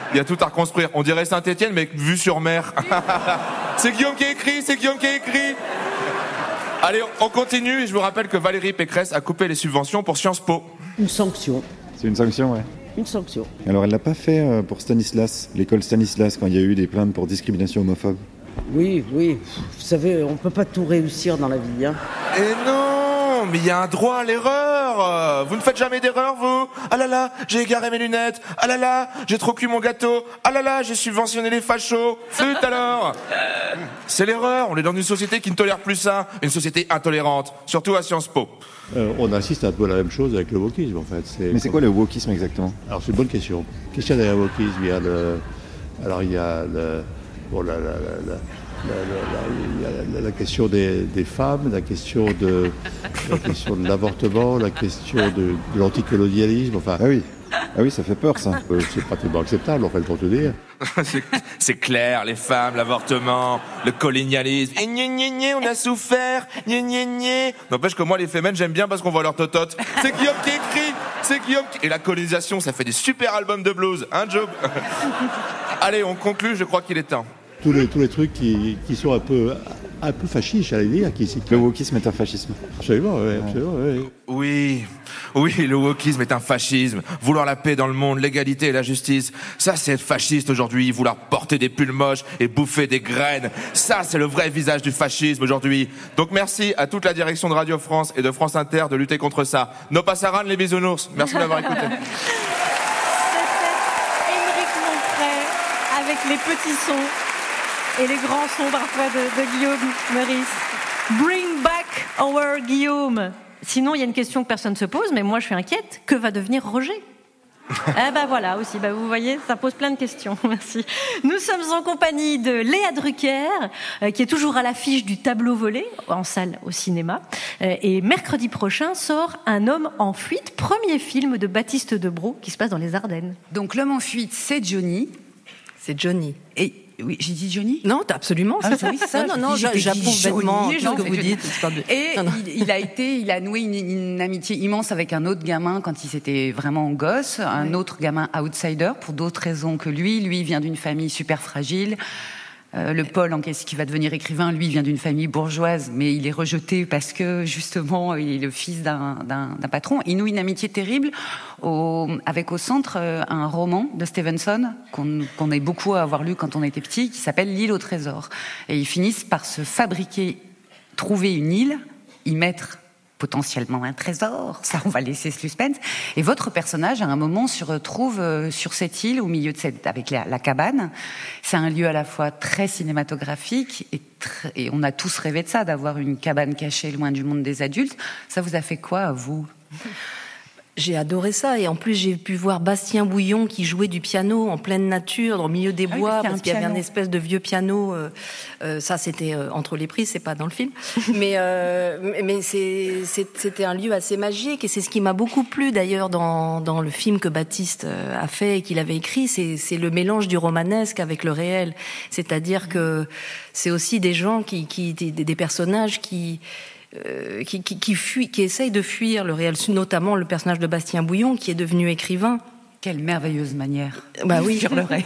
Il y a tout à reconstruire. On dirait Saint-Étienne, mais vue sur mer. C'est Guillaume qui a écrit, c'est Guillaume qui a écrit. Allez, on continue. Et je vous rappelle que Valérie Pécresse a coupé les subventions pour Sciences Po. Une sanction. C'est une sanction, ouais. Une sanction. Alors elle l'a pas fait euh, pour Stanislas, l'école Stanislas, quand il y a eu des plaintes pour discrimination homophobe. Oui, oui. Vous savez, on peut pas tout réussir dans la vie, hein. Et non, mais il y a un droit à l'erreur. Vous ne faites jamais d'erreur, vous? Ah là là, j'ai égaré mes lunettes. Ah là là, j'ai trop cuit mon gâteau. Ah là là, j'ai subventionné les fachos. Flûte alors. C'est l'erreur. On est dans une société qui ne tolère plus ça. Une société intolérante, surtout à Sciences Po. Euh, on assiste un peu à la même chose avec le wokisme, en fait. C'est... Mais c'est quoi le wokisme exactement? Alors c'est une bonne question. Qu'est-ce qu'il y a derrière le wokisme? Il y a le... Alors il y a le... Bon, la, la, la, la... La, la, la, la, la question des, des femmes, la question de, la question de l'avortement, la question de, de l'anticolonialisme, enfin... Ah oui, ah oui, ça fait peur, ça. Euh, c'est pratiquement acceptable, en fait, pour te dire. c'est, c'est clair, les femmes, l'avortement, le colonialisme. Et gné, gné, gné, on a souffert, gné, gné, gné. N'empêche que moi, les fémènes, j'aime bien parce qu'on voit leur totote. C'est Guillaume qui écrit, c'est Guillaume qui... Et la colonisation, ça fait des super albums de blues, hein, Job? Allez, on conclut, je crois qu'il est temps. Tous les, tous les trucs qui, qui sont un peu, un peu fascistes, j'allais dire. Qui, qui... Le wokisme est un fascisme. Absolument, oui. Absolument, oui. Oui, oui, le wokisme est un fascisme. Vouloir la paix dans le monde, l'égalité et la justice, ça c'est être fasciste aujourd'hui. Vouloir porter des pulls moches et bouffer des graines, ça c'est le vrai visage du fascisme aujourd'hui. Donc merci à toute la direction de Radio France et de France Inter de lutter contre ça. No passaran les bisounours. Merci de m'avoir écouté. C'était Émeric Monfray avec les petits sons et les grands sons parfois de, de Guillaume Meurice. Bring back our Guillaume. Sinon, il y a une question que personne ne se pose, mais moi je suis inquiète. Que va devenir Roger? Eh ben voilà aussi, ben vous voyez, ça pose plein de questions. Merci. Nous sommes en compagnie de Léa Drucker, euh, qui est toujours à l'affiche du Tableau volé, en salle au cinéma. Euh, et mercredi prochain sort Un homme en fuite, premier film de Baptiste Debroux, qui se passe dans les Ardennes. Donc l'homme en fuite, c'est Johnny. C'est Johnny. Et oui, j'ai dit Johnny? Non, absolument. Ah, c'est oui, c'est ça. Non, non, non, j'approuve bêtement ce que vous dites. Et non, non. Il, il a été, il a noué une, une amitié immense avec un autre gamin quand il était vraiment gosse, un oui. autre gamin outsider pour d'autres raisons que lui. Lui vient d'une famille super fragile. Euh, le Paul, en qui va devenir écrivain, lui vient d'une famille bourgeoise, mais il est rejeté parce que justement il est le fils d'un, d'un, d'un patron. Il noue une amitié terrible au, avec au centre euh, un roman de Stevenson qu'on, qu'on a beaucoup à avoir lu quand on était petit, qui s'appelle L'île au trésor. Et ils finissent par se fabriquer, trouver une île, y mettre potentiellement un trésor, ça on va laisser ce suspense. Et votre personnage, à un moment, se retrouve euh, sur cette île, au milieu de cette, avec la, la cabane. C'est un lieu à la fois très cinématographique et, très, et on a tous rêvé de ça, d'avoir une cabane cachée loin du monde des adultes. Ça vous a fait quoi à vous ? J'ai adoré ça, et en plus j'ai pu voir Bastien Bouillon qui jouait du piano en pleine nature, dans le milieu des bois, ah oui, parce qu'il y avait un espèce de vieux piano. Euh, euh, ça, c'était euh, entre les prises, c'est pas dans le film, mais euh, mais c'est, c'est, c'était un lieu assez magique, et c'est ce qui m'a beaucoup plu d'ailleurs dans dans le film que Baptiste a fait et qu'il avait écrit. C'est c'est le mélange du romanesque avec le réel, c'est-à-dire que c'est aussi des gens qui qui des, des personnages qui Euh, qui, qui, qui, fuit, qui essaye de fuir le réel, notamment le personnage de Bastien Bouillon, qui est devenu écrivain. Quelle merveilleuse manière bah oui. de fuir le réel.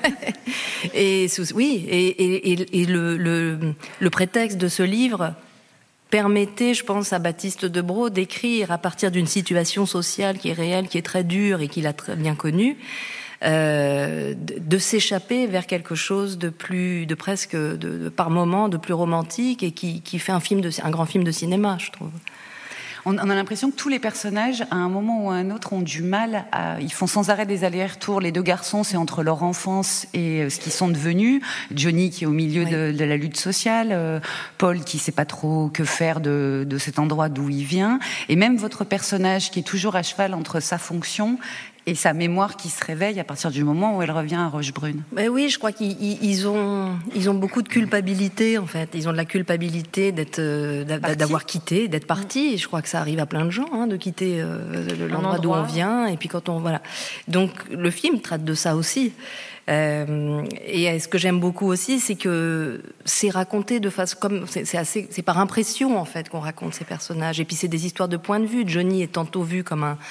et oui, et, et, et, et le, le, le prétexte de ce livre permettait, je pense, à Baptiste Debroux d'écrire à partir d'une situation sociale qui est réelle, qui est très dure et qu'il a très bien connue. Euh, de, de s'échapper vers quelque chose de plus, de presque, de, de, par moment, de plus romantique, et qui, qui fait un film de, un grand film de cinéma, je trouve. On, on a l'impression que tous les personnages, à un moment ou à un autre, ont du mal à... Ils font sans arrêt des allers-retours. Les deux garçons, c'est entre leur enfance et ce qu'ils sont devenus. Johnny, qui est au milieu oui. de, de la lutte sociale. Euh, Paul, qui sait pas trop que faire de, de cet endroit d'où il vient. Et même votre personnage, qui est toujours à cheval entre sa fonction et sa mémoire qui se réveille à partir du moment où elle revient à Rochebrune. Ben oui, je crois qu'ils ils ont, ils ont beaucoup de culpabilité, en fait. Ils ont de la culpabilité d'être, d'avoir quitté, d'être partis. Et je crois que ça arrive à plein de gens, hein, de quitter euh, l'endroit d'où on vient. Et puis quand on, voilà. Donc le film traite de ça aussi. Euh, et ce que j'aime beaucoup aussi, c'est que c'est raconté de façon comme c'est, c'est assez, c'est par impression en fait qu'on raconte ces personnages. Et puis c'est des histoires de point de vue. Johnny est tantôt vu comme un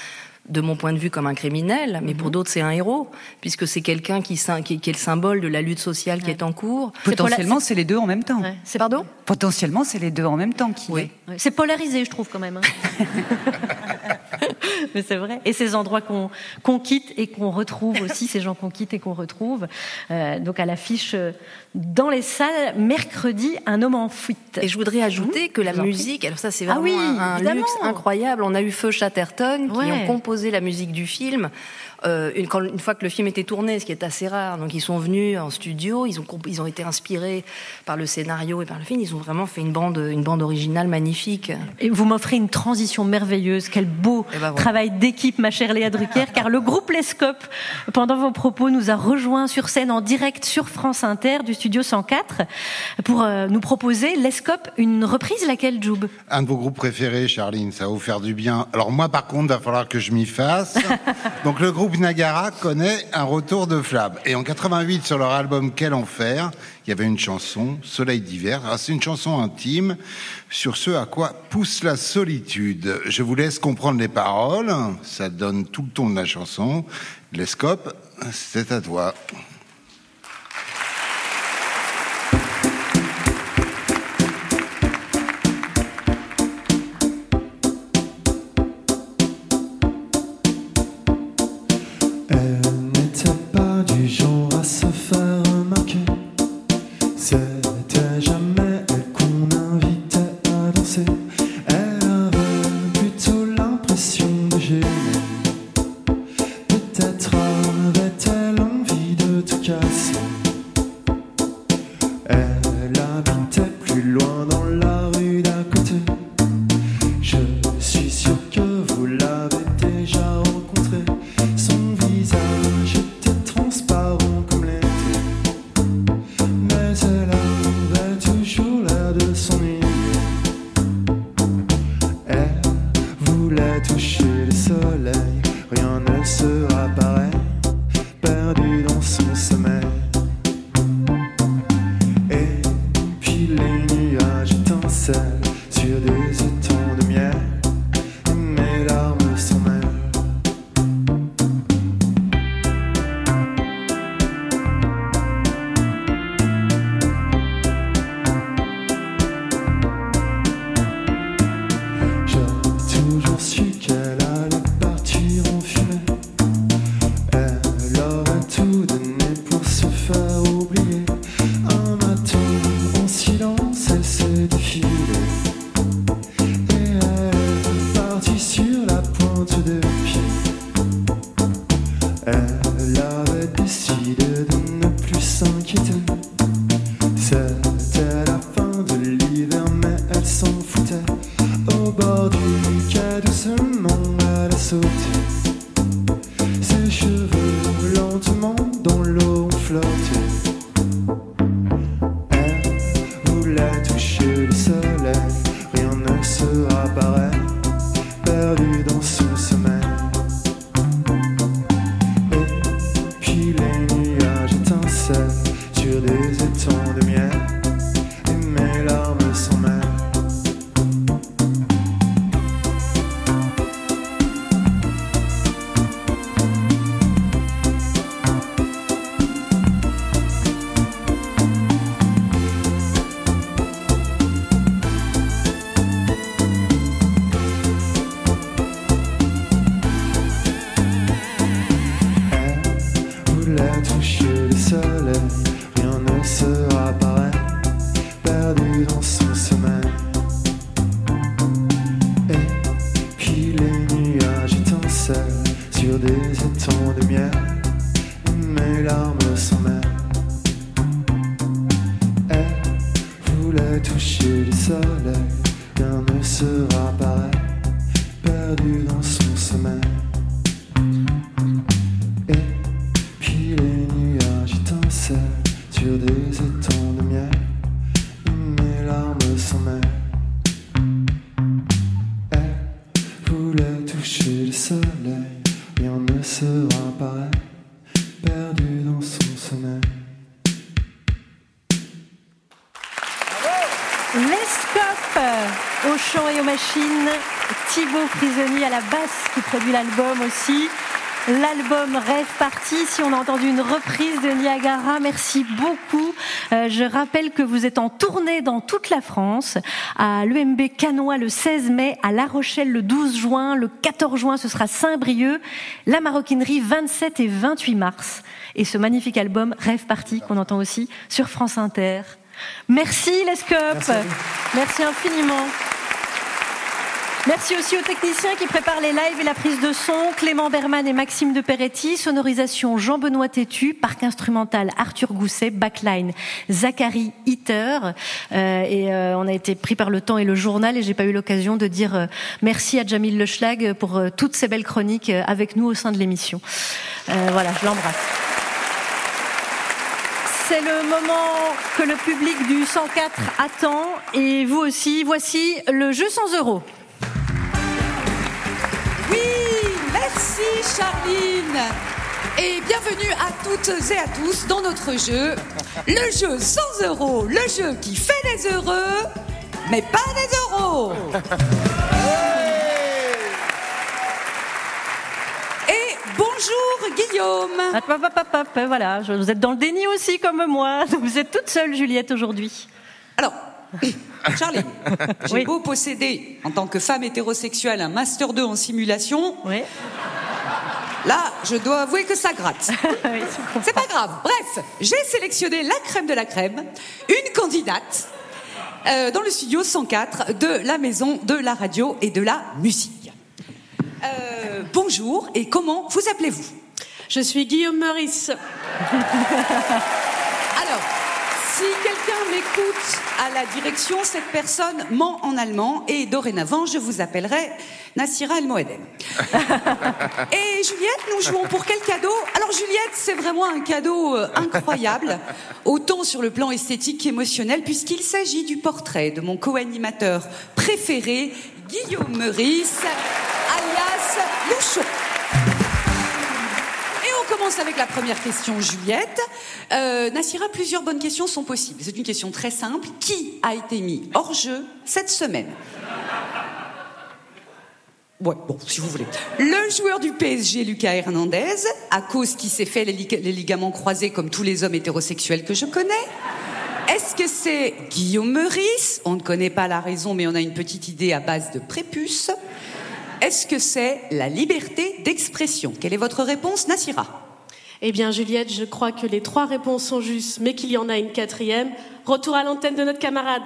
de mon point de vue, comme un criminel, mais pour d'autres, c'est un héros, puisque c'est quelqu'un qui, qui, qui est le symbole de la lutte sociale ouais. qui est en cours. Potentiellement, c'est les deux en même temps. Ouais. C'est pardon ? Potentiellement, c'est les deux en même temps. Qui oui. Est. Ouais. C'est polarisé, je trouve, quand même. Hein. Mais c'est vrai. Et ces endroits qu'on, qu'on quitte et qu'on retrouve aussi, ces gens qu'on quitte et qu'on retrouve. Euh, donc à l'affiche euh, dans les salles, mercredi, Un homme en fuite. Et je voudrais ajouter mmh, que la musique, alors ça c'est vraiment ah oui, un, un luxe incroyable. On a eu Feu Chatterton qui ouais. ont composé la musique du film. Euh, une, quand, une fois que le film était tourné, ce qui est assez rare, donc ils sont venus en studio, ils ont, ils ont été inspirés par le scénario et par le film, ils ont vraiment fait une bande, une bande originale magnifique. Et vous m'offrez une transition merveilleuse, quel beau ben voilà. travail d'équipe, ma chère Léa Drucker, car le groupe Lescope, pendant vos propos, nous a rejoints sur scène en direct sur France Inter du studio cent quatre pour euh, nous proposer, Lescope, une reprise, laquelle, Joub ? Un de vos groupes préférés, Charline, ça va vous faire du bien. Alors moi, par contre, il va falloir que je m'y fasse. Donc le groupe Niagara connaît un retour de flamme. Et en quatre-vingt-huit, sur leur album Quel enfer, il y avait une chanson, Soleil d'hiver. Alors, c'est une chanson intime sur ce à quoi pousse la solitude. Je vous laisse comprendre les paroles. Ça donne tout le ton de la chanson. Lescope, c'est à toi. au chant et aux machines, Thibaut Frisoni à la basse qui produit l'album aussi. L'album Rêve Party, si on a entendu une reprise de Niagara, merci beaucoup. Euh, je rappelle que vous êtes en tournée dans toute la France, à l'U M B Canois le seize mai, à La Rochelle le douze juin, le quatorze juin ce sera Saint-Brieuc, la Maroquinerie vingt-sept et vingt-huit mars. Et ce magnifique album Rêve Party qu'on entend aussi sur France Inter. Merci Les Cup, merci, merci infiniment. Merci aussi aux techniciens qui préparent les lives et la prise de son, Clément Berman et Maxime de Peretti, sonorisation Jean-Benoît Tétu, parc instrumental Arthur Gousset, backline Zachary Hitter. Euh, et euh, on a été pris par le temps et le journal et j'ai pas eu l'occasion de dire euh, merci à Jamil Le Schlag pour euh, toutes ces belles chroniques euh, avec nous au sein de l'émission. Euh, voilà, je l'embrasse. C'est le moment que le public du cent quatre attend et vous aussi. Voici le jeu cent euros. Oui, merci Charline et bienvenue à toutes et à tous dans notre jeu, le jeu cent euros, le jeu qui fait des heureux, mais pas des euros. Et bonjour Guillaume. Hop, hop, hop, hop, voilà, vous êtes dans le déni aussi comme moi, vous êtes toute seule Juliette aujourd'hui. Alors... Charlie, j'ai oui. beau posséder, en tant que femme hétérosexuelle, un master deux en simulation. Oui. Là, je dois avouer que ça gratte. Oui, c'est pas grave. Bref, j'ai sélectionné la crème de la crème, une candidate euh, dans le studio cent quatre de la Maison de la Radio et de la Musique. Euh, bonjour, et comment vous appelez-vous? Je suis Guillaume Meurice. Alors... si quelqu'un m'écoute à la direction, cette personne ment en allemand et dorénavant, je vous appellerai Nassira El Moedem. Et Juliette, nous jouons pour quel cadeau? Alors Juliette, c'est vraiment un cadeau euh, incroyable, autant sur le plan esthétique qu'émotionnel, puisqu'il s'agit du portrait de mon co-animateur préféré, Guillaume Meurice, alias Louchon. On commence avec la première question, Juliette. Euh, Nassira, plusieurs bonnes questions sont possibles. C'est une question très simple. Qui a été mis hors jeu cette semaine? Ouais, bon, si vous voulez. Le joueur du P S G, Lucas Hernandez, à cause qu'il s'est fait les, lig- les ligaments croisés comme tous les hommes hétérosexuels que je connais. Est-ce que c'est Guillaume Meurice? On ne connaît pas la raison, mais on a une petite idée à base de prépuce. Est-ce que c'est la liberté d'expression? Quelle est votre réponse, Nassira? Eh bien, Juliette, je crois que les trois réponses sont justes, mais qu'il y en a une quatrième. Retour à l'antenne de notre camarade.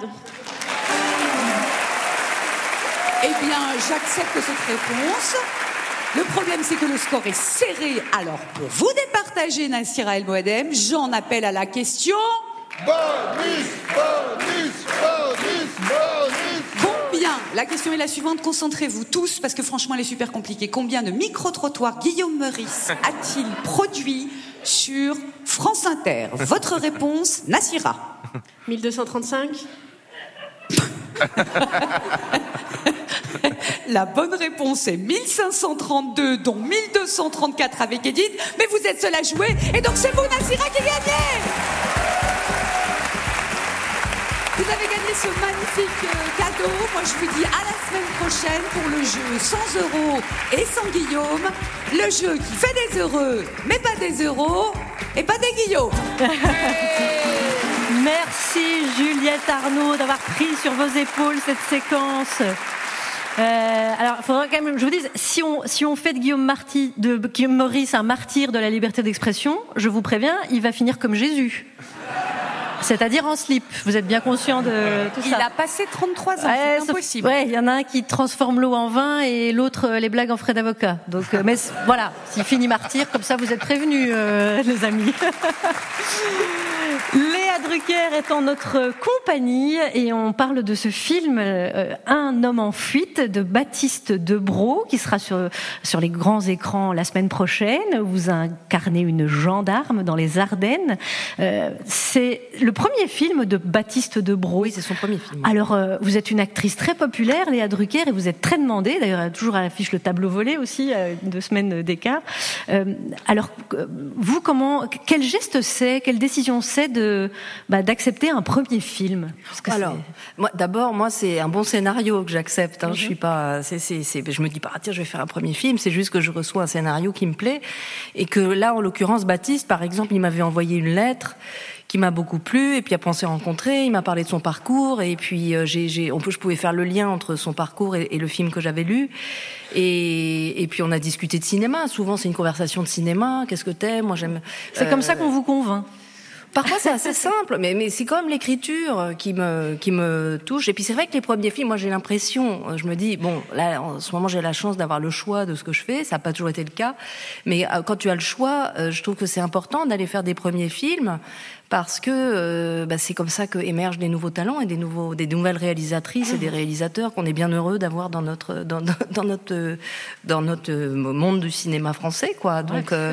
Eh bien, j'accepte cette réponse. Le problème, c'est que le score est serré. Alors, pour vous départager, Nassira El Moedem, j'en appelle à la question... Bonus, bonus, bonus, bonus. Combien, la question est la suivante, concentrez-vous tous, parce que franchement, elle est super compliquée. Combien de micro-trottoirs Guillaume Meurice a-t-il produit sur France Inter? Votre réponse, Nassira? mille deux cent trente-cinq. La bonne réponse est mille cinq cent trente-deux, dont mille deux cent trente-quatre avec Edith. Mais vous êtes seul à jouer, et donc c'est vous, Nassira, qui gagnez. Vous avez gagné ce magnifique euh, cadeau. Moi, je vous dis à la semaine prochaine pour le jeu cent euros et sans Guillaume. Le jeu qui fait des heureux, mais pas des euros, et pas des Guillaume. Merci Juliette Arnaud d'avoir pris sur vos épaules cette séquence. Euh, alors, il faudra quand même, je vous dis, si on, si on fait de Guillaume, Marty, de Guillaume Meurice un martyr de la liberté d'expression, je vous préviens, il va finir comme Jésus. C'est-à-dire en slip. Vous êtes bien conscient de tout ça. Il a passé trente-trois ans, ouais, c'est impossible. Ouais, il y en a un qui transforme l'eau en vin et l'autre euh, les blagues en frais d'avocat. Donc, euh, mais voilà, s'il finit martyr, comme ça vous êtes prévenus, euh, les amis. Léa Drucker est en notre compagnie et on parle de ce film euh, Un homme en fuite de Baptiste Debroux qui sera sur, sur les grands écrans la semaine prochaine. Vous incarnez une gendarme dans les Ardennes. Euh, c'est le premier film de Baptiste Debroux. Oui, c'est son premier film. Alors, euh, vous êtes une actrice très populaire, Léa Drucker, et vous êtes très demandée. D'ailleurs, il y a toujours à l'affiche le tableau volé aussi, euh, deux semaines d'écart. Euh, alors, vous, comment, quel geste c'est, quelle décision c'est de bah, d'accepter un premier film? Parce que Alors, moi, d'abord, moi, c'est un bon scénario que j'accepte. Hein. Mm-hmm. Je suis pas, c'est, c'est, c'est, je me dis pas, ah, tiens, je vais faire un premier film. C'est juste que je reçois un scénario qui me plaît et que là, en l'occurrence, Baptiste, par exemple, il m'avait envoyé une lettre qui m'a beaucoup plu, et puis après on s'est rencontrés, il m'a parlé de son parcours, et puis euh, j'ai, j'ai, on peut, je pouvais faire le lien entre son parcours et, et le film que j'avais lu, et, et puis on a discuté de cinéma. Souvent c'est une conversation de cinéma. Qu'est-ce que t'aimes? Moi j'aime. C'est euh, comme ça qu'on vous convainc. Parfois c'est assez simple, mais, mais c'est quand même l'écriture qui me, qui me touche. Et puis c'est vrai que les premiers films, moi j'ai l'impression, je me dis, bon, là en ce moment j'ai la chance d'avoir le choix de ce que je fais, ça n'a pas toujours été le cas, mais quand tu as le choix, je trouve que c'est important d'aller faire des premiers films, parce que euh, bah, c'est comme ça que émergent des nouveaux talents et des, nouveaux, des nouvelles réalisatrices et des réalisateurs qu'on est bien heureux d'avoir dans notre, dans, dans notre, dans notre monde du cinéma français, quoi. Donc, ouais, euh,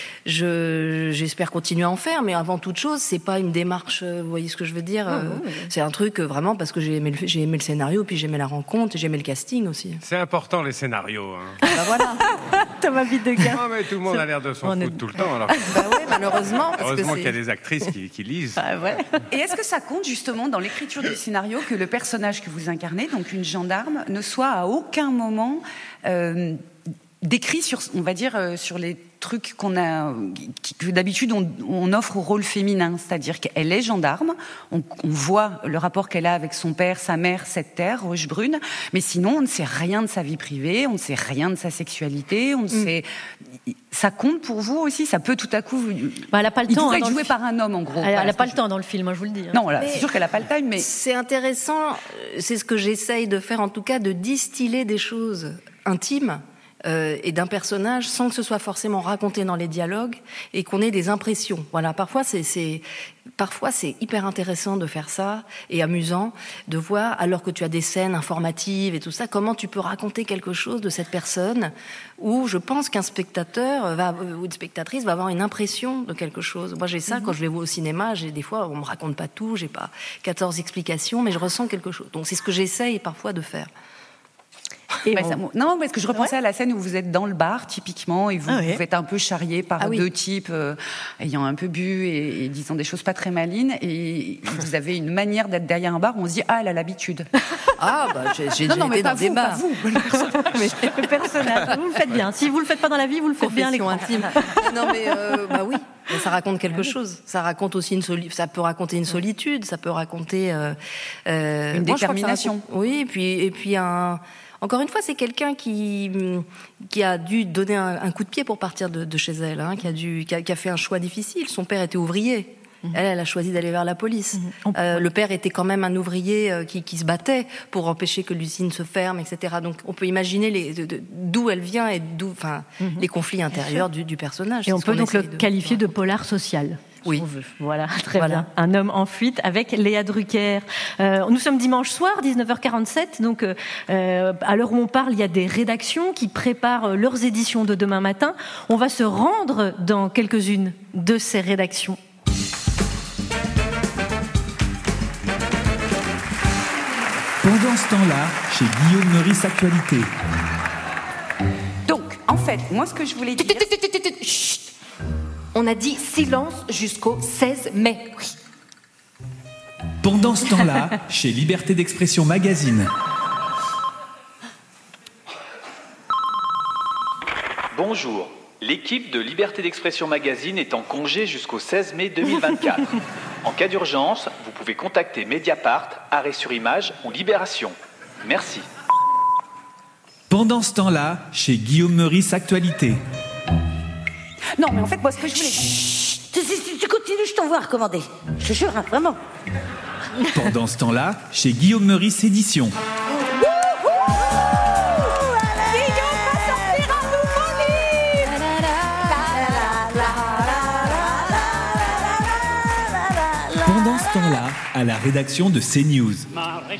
je, j'espère continuer à en faire, mais avant toute chose, c'est pas une démarche, vous voyez ce que je veux dire, euh, oh, oui. C'est un truc vraiment parce que j'ai aimé le, j'ai aimé le scénario, puis j'ai aimé la rencontre, et j'ai aimé le casting aussi. C'est important les scénarios. Hein. Bah voilà. Thomas Videguin. Non, mais tout le monde a l'air de s'en foutre est... tout le temps. Alors. Bah ouais, malheureusement. Parce Heureusement que qu'il y a des actrices qui, qui lisent. Ah ouais. Et est-ce que ça compte justement dans l'écriture du scénario que le personnage que vous incarnez, donc une gendarme, ne soit à aucun moment euh, décrit sur, on va dire, euh, sur les trucs qu'on a, qui, que d'habitude on, on offre au rôle féminin, c'est-à-dire qu'elle est gendarme, on, on voit le rapport qu'elle a avec son père, sa mère, cette terre, Rochebrune, mais sinon on ne sait rien de sa vie privée, on ne sait rien de sa sexualité, on ne mm. sait... Ça compte pour vous aussi? Ça peut tout à coup... Bah, elle n'a pas le il temps. pourrait hein, être joué fi... par un homme, en gros. Elle n'a voilà, pas le je... temps dans le film, hein, je vous le dis. Hein. Non, voilà, c'est sûr qu'elle n'a pas le time, mais... C'est intéressant, c'est ce que j'essaye de faire, en tout cas, de distiller des choses intimes Euh, et d'un personnage sans que ce soit forcément raconté dans les dialogues et qu'on ait des impressions. Voilà, parfois c'est, c'est, parfois c'est hyper intéressant de faire ça et amusant de voir, alors que tu as des scènes informatives et tout ça, comment tu peux raconter quelque chose de cette personne où je pense qu'un spectateur va, ou une spectatrice va avoir une impression de quelque chose. Moi j'ai ça mm-hmm. quand je vais au cinéma, j'ai des fois on me raconte pas tout, j'ai pas quatorze explications, mais je ressens quelque chose. Donc c'est ce que j'essaye parfois de faire. Et bah, on... ça, non, parce que je repensais ouais. à la scène où vous êtes dans le bar, typiquement, et vous ah ouais. vous faites un peu charrié par ah deux oui. types euh, ayant un peu bu et, et disant des choses pas très malines, et vous avez une manière d'être derrière un bar où on se dit « Ah, elle a l'habitude ». Ah, bah, j'ai, j'ai non, non, été dans vous, des bars. Pas vous, le personnage. Mais le personnage, vous le faites bien. Si vous le faites pas dans la vie, vous le faites bien à l'écran. Intime. Non, mais euh, bah oui. Mais ça raconte quelque ah oui. chose. Ça raconte aussi une soli... ça peut raconter une solitude, ça peut raconter euh, euh, une détermination. Raconte... Oui, et puis et puis un. Encore une fois, c'est quelqu'un qui qui a dû donner un, un coup de pied pour partir de, de chez elle, hein, qui a dû qui a, qui a fait un choix difficile. Son père était ouvrier. Mmh. Elle, elle a choisi d'aller vers la police. Mmh. Euh, le père était quand même un ouvrier euh, qui, qui se battait pour empêcher que l'usine se ferme, et cetera. Donc, on peut imaginer les, de, de, d'où elle vient et d'où, enfin, mmh. les conflits intérieurs du, du personnage. Et on peut donc le de... qualifier de polar social. Oui. On veut. Voilà, très voilà. bien. Un homme en fuite avec Léa Drucker. Euh, nous sommes dimanche soir, dix-neuf heures quarante-sept. Donc, euh, à l'heure où on parle, il y a des rédactions qui préparent leurs éditions de demain matin. On va se rendre dans quelques-unes de ces rédactions. Pendant ce temps-là, chez Guillaume Meurice Actualité. Donc, en fait, moi, ce que je voulais dire... Chut. On a dit silence jusqu'au seize mai. Oui. Pendant ce temps-là, chez Liberté d'Expression Magazine. Bonjour. L'équipe de Liberté d'Expression Magazine est en congé jusqu'au seize mai deux mille vingt-quatre. En cas d'urgence, vous pouvez contacter Mediapart, Arrêt sur Image ou Libération. Merci. Pendant ce temps-là, chez Guillaume Meurice Actualité. Non, mais en fait, moi, ce que je voulais... Chut, si tu continues, je t'envoie à recommander. Je te jure, hein, vraiment. Pendant ce temps-là, chez Guillaume Meurice Édition. Pendant ce temps-là, à la rédaction de CNews. Bon,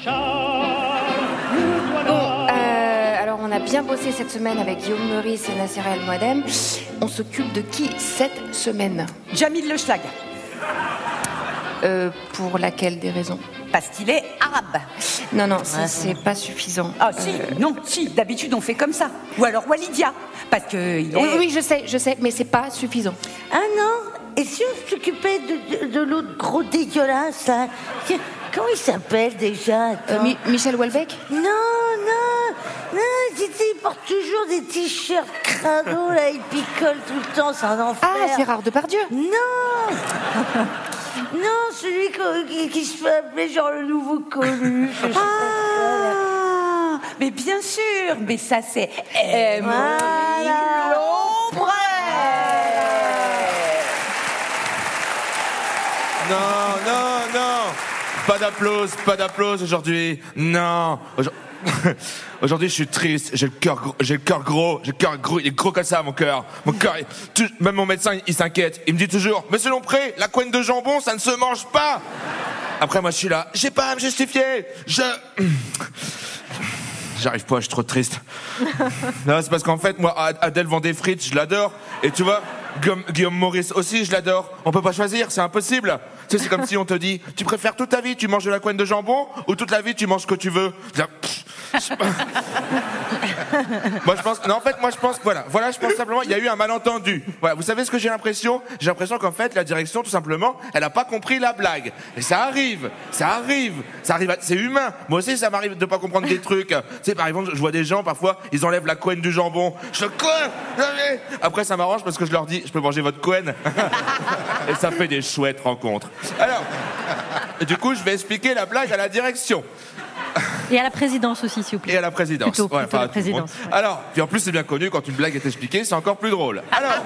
euh, alors on a bien bossé cette semaine avec Guillaume Meurice et Nassira El Moadem. On s'occupe de qui cette semaine? Jamil Le Schlag. Euh, pour laquelle des raisons? Parce qu'il est arabe. Non, non, ça, c'est pas suffisant. Ah, si, euh... non, si, d'habitude on fait comme ça. Ou alors Walidia, parce que... Il est... Oui, oui, je sais, je sais, mais c'est pas suffisant. Ah non, Et si on s'occupait de, de, de l'autre gros dégueulasse, là? Comment il s'appelle déjà? euh, Mi- Michel Houellebecq? Non, non, non, il porte toujours des t-shirts crado, là, il picole tout le temps, c'est un enfer. Ah, Gérard Depardieu? Non. Non, celui qui, qui se fait appeler genre le nouveau Coluche. Ah, mais bien sûr, mais ça c'est Émeric Voilà. Lomprey. Non, non, non. Pas d'applause, pas d'applause aujourd'hui. Non. Aujourd- Aujourd'hui, je suis triste. J'ai le cœur, gros- j'ai le cœur gros. J'ai le cœur gros. Il est gros comme ça, mon cœur. Mon cœur. il- tu- Même mon médecin, il, il s'inquiète. Il me dit toujours, Monsieur Lompré, la couenne de jambon, ça ne se mange pas. Après, moi, je suis là. J'ai pas à me justifier. Je. J'arrive pas. Je suis trop triste. Non, c'est parce qu'en fait, moi, Ad- Adèle vend des frites. Je l'adore. Et tu vois, Guillaume, Guillaume Maurice aussi, je l'adore. On peut pas choisir. C'est impossible. Tu sais, c'est comme si on te dit, tu préfères toute ta vie, tu manges de la couenne de jambon, ou toute la vie, tu manges ce que tu veux. Moi, je pense, non, en fait, moi, je pense, voilà, voilà, je pense simplement, il y a eu un malentendu. Voilà, vous savez ce que j'ai l'impression? J'ai l'impression qu'en fait, la direction, tout simplement, elle a pas compris la blague. Et ça arrive, ça arrive, ça arrive, à- c'est humain. Moi aussi, ça m'arrive de pas comprendre des trucs. Tu sais, par exemple, je vois des gens, parfois, ils enlèvent la couenne du jambon. Je quoi? Après, ça m'arrange parce que je leur dis, je peux manger votre couenne. Et ça fait des chouettes rencontres. Alors, du coup, je vais expliquer la blague à la direction. Et à la présidence aussi, s'il vous plaît. Et à la présidence. Plutôt, Ouais, plutôt enfin, la à tout le monde. présidence. ouais. Alors, puis en plus, c'est bien connu, quand une blague est expliquée, c'est encore plus drôle. Alors,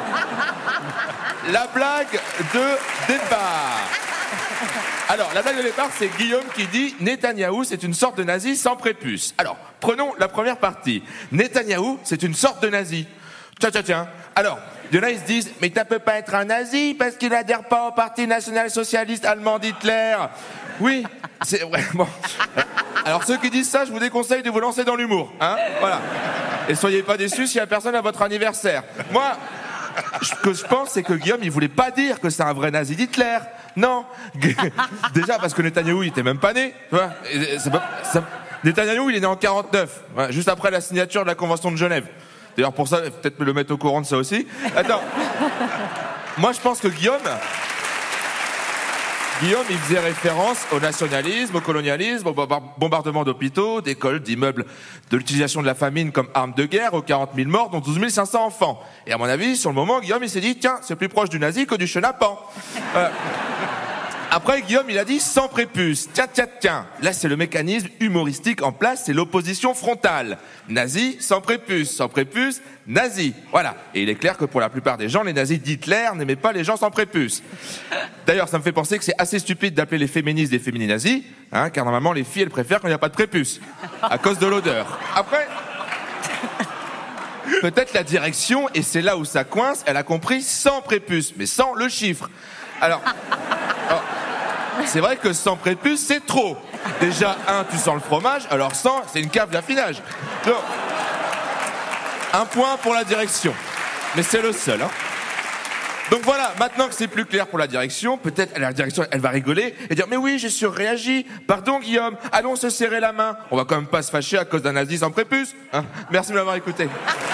la blague de départ. Alors, la blague de départ, c'est Guillaume qui dit « Netanyahou, c'est une sorte de nazi sans prépuce ». Alors, prenons la première partie. Netanyahou, c'est une sorte de nazi. Tiens, tiens, tiens. Alors, il y en a, ils se disent « Mais ça peut pas être un nazi parce qu'il adhère pas au parti national-socialiste allemand d'Hitler ». Oui, c'est vrai. Bon. Alors, ceux qui disent ça, je vous déconseille de vous lancer dans l'humour. Hein, voilà. Et soyez pas déçus s'il y a personne à votre anniversaire. Moi, ce que je pense, c'est que Guillaume, il voulait pas dire que c'est un vrai nazi d'Hitler. Non. Déjà, parce que Netanyahou, il était même pas né. Tu vois. Et c'est pas- ça- Netanyahou, il est né en quarante-neuf, ouais, juste après la signature de la Convention de Genève. D'ailleurs, pour ça, peut-être le mettre au courant de ça aussi. Attends. Moi, je pense que Guillaume... Guillaume, il faisait référence au nationalisme, au colonialisme, au bombardement d'hôpitaux, d'écoles, d'immeubles, de l'utilisation de la famine comme arme de guerre, aux quarante mille morts, dont douze mille cinq cents enfants. Et à mon avis, sur le moment, Guillaume, il s'est dit, tiens, c'est plus proche du nazi que du chenapan. Euh, Après, Guillaume, il a dit sans prépuce. Tiens, tiens, tiens. Là, c'est le mécanisme humoristique en place, c'est l'opposition frontale. Nazi, sans prépuce. Sans prépuce, nazi. Voilà. Et il est clair que pour la plupart des gens, les nazis d'Hitler n'aimaient pas les gens sans prépuce. D'ailleurs, ça me fait penser que c'est assez stupide d'appeler les féministes des fémininazis, hein, car normalement, les filles, elles préfèrent quand il n'y a pas de prépuce. À cause de l'odeur. Après... Peut-être la direction, et c'est là où ça coince, elle a compris sans prépuce, mais sans le chiffre. Alors... alors c'est vrai que sans prépuce, c'est trop. Déjà, un, tu sens le fromage, alors sans, c'est une cave d'affinage. Donc, un point pour la direction. Mais c'est le seul, hein. Donc voilà, maintenant que c'est plus clair pour la direction, peut-être la direction, elle va rigoler et dire « Mais oui, j'ai surréagi. Pardon, Guillaume. Allons se serrer la main. On va quand même pas se fâcher à cause d'un nazi sans prépuce. Hein » Merci de m'avoir écouté.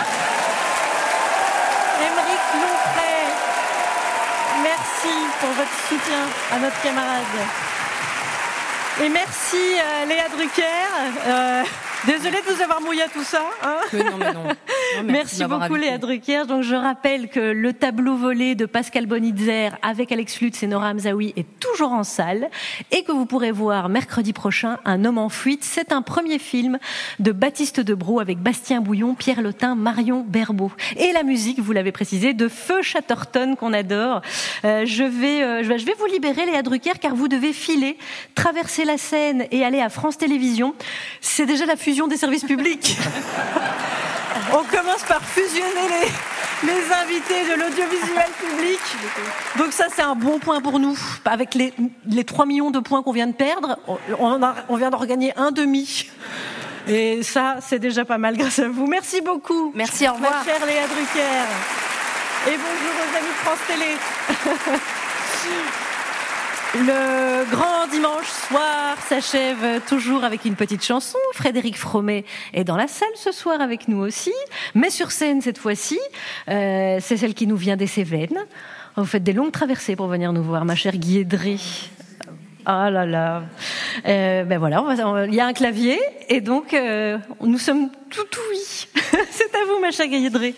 Émeric Lomprey, merci pour votre soutien à notre camarade. Et merci euh, Léa Drucker. Euh, désolée de vous avoir mouillé à tout ça. Hein Mais non, mais non. Non, merci merci de m'avoir beaucoup invité. Léa Drucker. Donc je rappelle que le tableau volé de Pascal Bonitzer avec Alex Lutz et Nora Hamzaoui est toujours en salle et que vous pourrez voir mercredi prochain Un homme en fuite. C'est un premier film de Baptiste Debroux avec Bastien Bouillon, Pierre Lotin, Marion Berbeau. Et la musique, vous l'avez précisé, de Feu Chatterton qu'on adore. Euh, je vais, euh, je vais je vais vous libérer Léa Drucker car vous devez filer, traverser la Seine et aller à France Télévisions. C'est déjà la fusion des services publics. On commence par fusionner les, les invités de l'audiovisuel public. Donc ça, c'est un bon point pour nous. Avec les, les trois millions de points qu'on vient de perdre, on, a, on vient d'en regagner un demi. Et ça, c'est déjà pas mal grâce à vous. Merci beaucoup. Merci, au revoir. Ma chère Léa Drucker. Et bonjour aux amis de France Télé. Le grand dimanche soir s'achève toujours avec une petite chanson. Frédéric Fromet est dans la salle ce soir avec nous aussi, mais sur scène cette fois-ci. Euh, c'est celle qui nous vient des Cévennes. Vous faites des longues traversées pour venir nous voir, ma chère Guédré. Ah là là. Euh, ben voilà, on va, on, il y a un clavier et donc euh, nous sommes tout ouïs. C'est à vous, ma chère Guédré.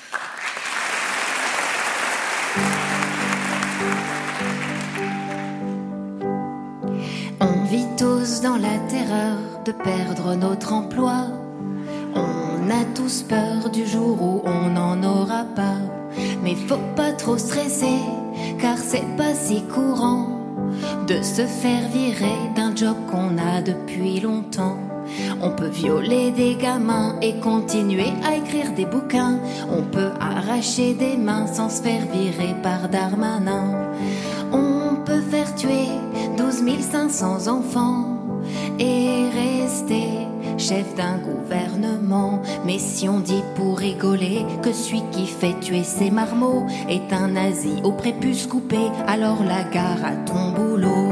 On vit tous dans la terreur de perdre notre emploi. On a tous peur du jour où on n'en aura pas. Mais faut pas trop stresser, car c'est pas si courant de se faire virer d'un job qu'on a depuis longtemps. On peut violer des gamins et continuer à écrire des bouquins. On peut arracher des mains sans se faire virer par Darmanin. On peut faire tuer douze mille cinq cents enfants et rester chef d'un gouvernement. Mais si on dit pour rigoler que celui qui fait tuer ses marmots est un nazi au prépuce coupé, alors la gare à ton boulot.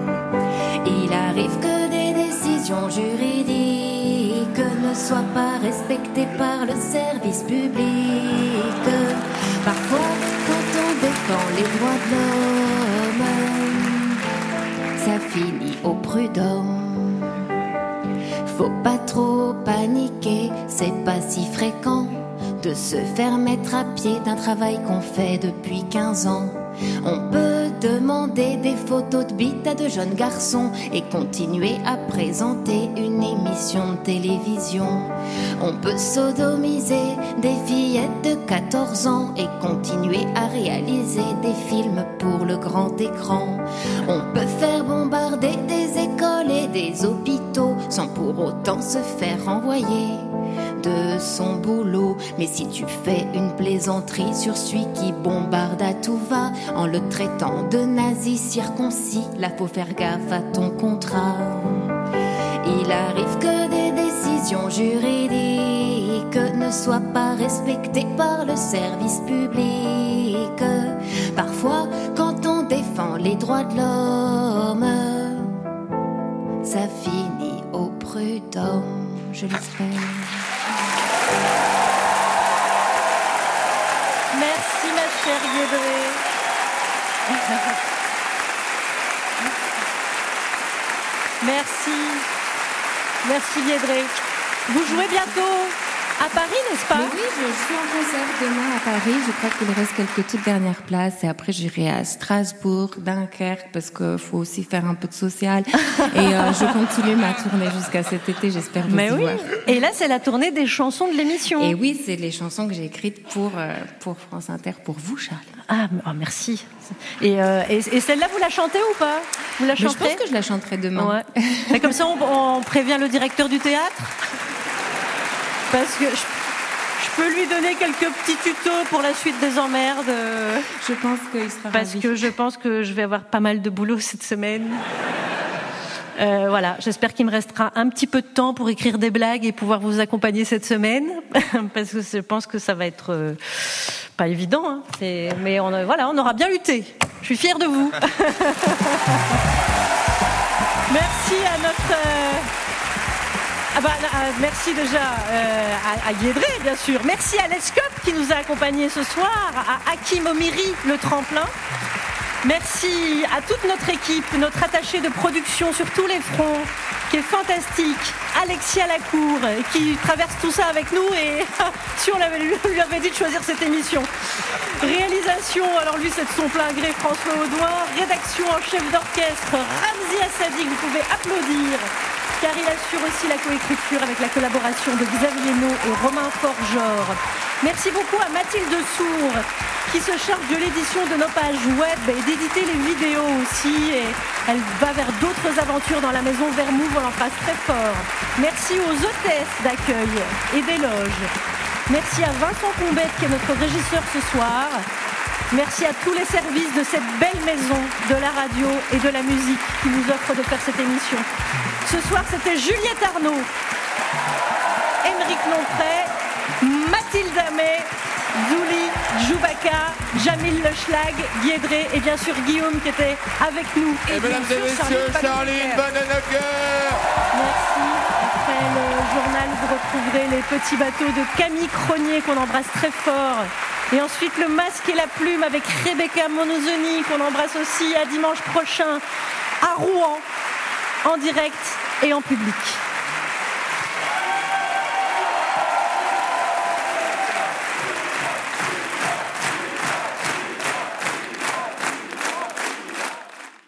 Il arrive que des décisions juridiques ne soient pas respectées par le service public. Parfois, quand on défend les droits de l'homme, ça finit au prud'homme. Faut pas trop paniquer, c'est pas si fréquent de se faire mettre à pied d'un travail qu'on fait depuis quinze ans. On peut demander des photos de bites à de jeunes garçons et continuer à présenter une émission de télévision. On peut sodomiser des fillettes de quatorze ans et continuer à réaliser des films pour le grand écran. On peut faire bombarder des écoles et des hôpitaux sans pour autant se faire renvoyer de son boulot. Mais si tu fais une plaisanterie sur celui qui bombarde à tout va en le traitant de nazi circoncis, là faut faire gaffe à ton contrat. Il arrive que des décisions juridiques ne soient pas respectées par le service public. Parfois, quand on défend les droits de l'homme, ça finit au prud'homme, je l'espère. Merci ma chère Guédré. Merci. Merci Guédré. Vous jouez bientôt à Paris, n'est-ce pas? Mais oui, je, je suis en concert demain à Paris. Je crois qu'il reste quelques toutes dernières places. Et après, j'irai à Strasbourg, Dunkerque, parce qu'il faut aussi faire un peu de social. Et euh, je continue ma tournée jusqu'à cet été. J'espère vous Mais y oui. voir. Et là, c'est la tournée des chansons de l'émission. Et oui, c'est les chansons que j'ai écrites pour, euh, pour France Inter, pour vous, Charles. Ah, oh, merci. Et, euh, et, et celle-là, vous la chantez ou pas? Vous la chantez? Je pense que je la chanterai demain. Ouais. Mais comme ça, on, on prévient le directeur du théâtre. Parce que je, je peux lui donner quelques petits tutos pour la suite des emmerdes. Je pense qu'il sera Parce ravi. que je pense que je vais avoir pas mal de boulot cette semaine. Euh, voilà, j'espère qu'il me restera un petit peu de temps pour écrire des blagues et pouvoir vous accompagner cette semaine. Parce que je pense que ça va être euh, pas évident. Hein. Et, mais on, voilà, on aura bien lutté. Je suis fière de vous. Merci à notre... Euh, Ah bah, euh, merci déjà euh, à, à Guédré, bien sûr. Merci à Lescope qui nous a accompagnés ce soir, à Hakim Omiri, le tremplin. Merci à toute notre équipe, notre attaché de production sur tous les fronts, qui est fantastique, Alexia Lacour, qui traverse tout ça avec nous. Et si on l'avait, lui avait dit de choisir cette émission. Réalisation, alors lui c'est de son plein gré, François Audouin. Rédaction en chef d'orchestre, Ramzi Assadi, vous pouvez applaudir. Car il assure aussi la coécriture avec la collaboration de Xavier No et Romain Forgeor. Merci beaucoup à Mathilde Sour, qui se charge de l'édition de nos pages web et d'éditer les vidéos aussi. Et elle va vers d'autres aventures dans la maison Vermouth, on l'embrasse très fort. Merci aux hôtesses d'accueil et d'éloge. Merci à Vincent Combette, qui est notre régisseur ce soir. Merci à tous les services de cette belle maison de la radio et de la musique qui nous offrent de faire cette émission. Ce soir, c'était Juliette Arnaud, Émeric Lompré, Mathilde Amet, Douli, Jou Chewbacca, Jamil Le Schlag, Guy Edré et bien sûr Guillaume qui était avec nous. Et, et mesdames et messieurs, Charline Vanhoenacker. Merci. Après le journal, vous retrouverez les petits bateaux de Camille Cronier qu'on embrasse très fort. Et ensuite le masque et la plume avec Rebecca Monozoni qu'on embrasse aussi à dimanche prochain à Rouen, en direct et en public.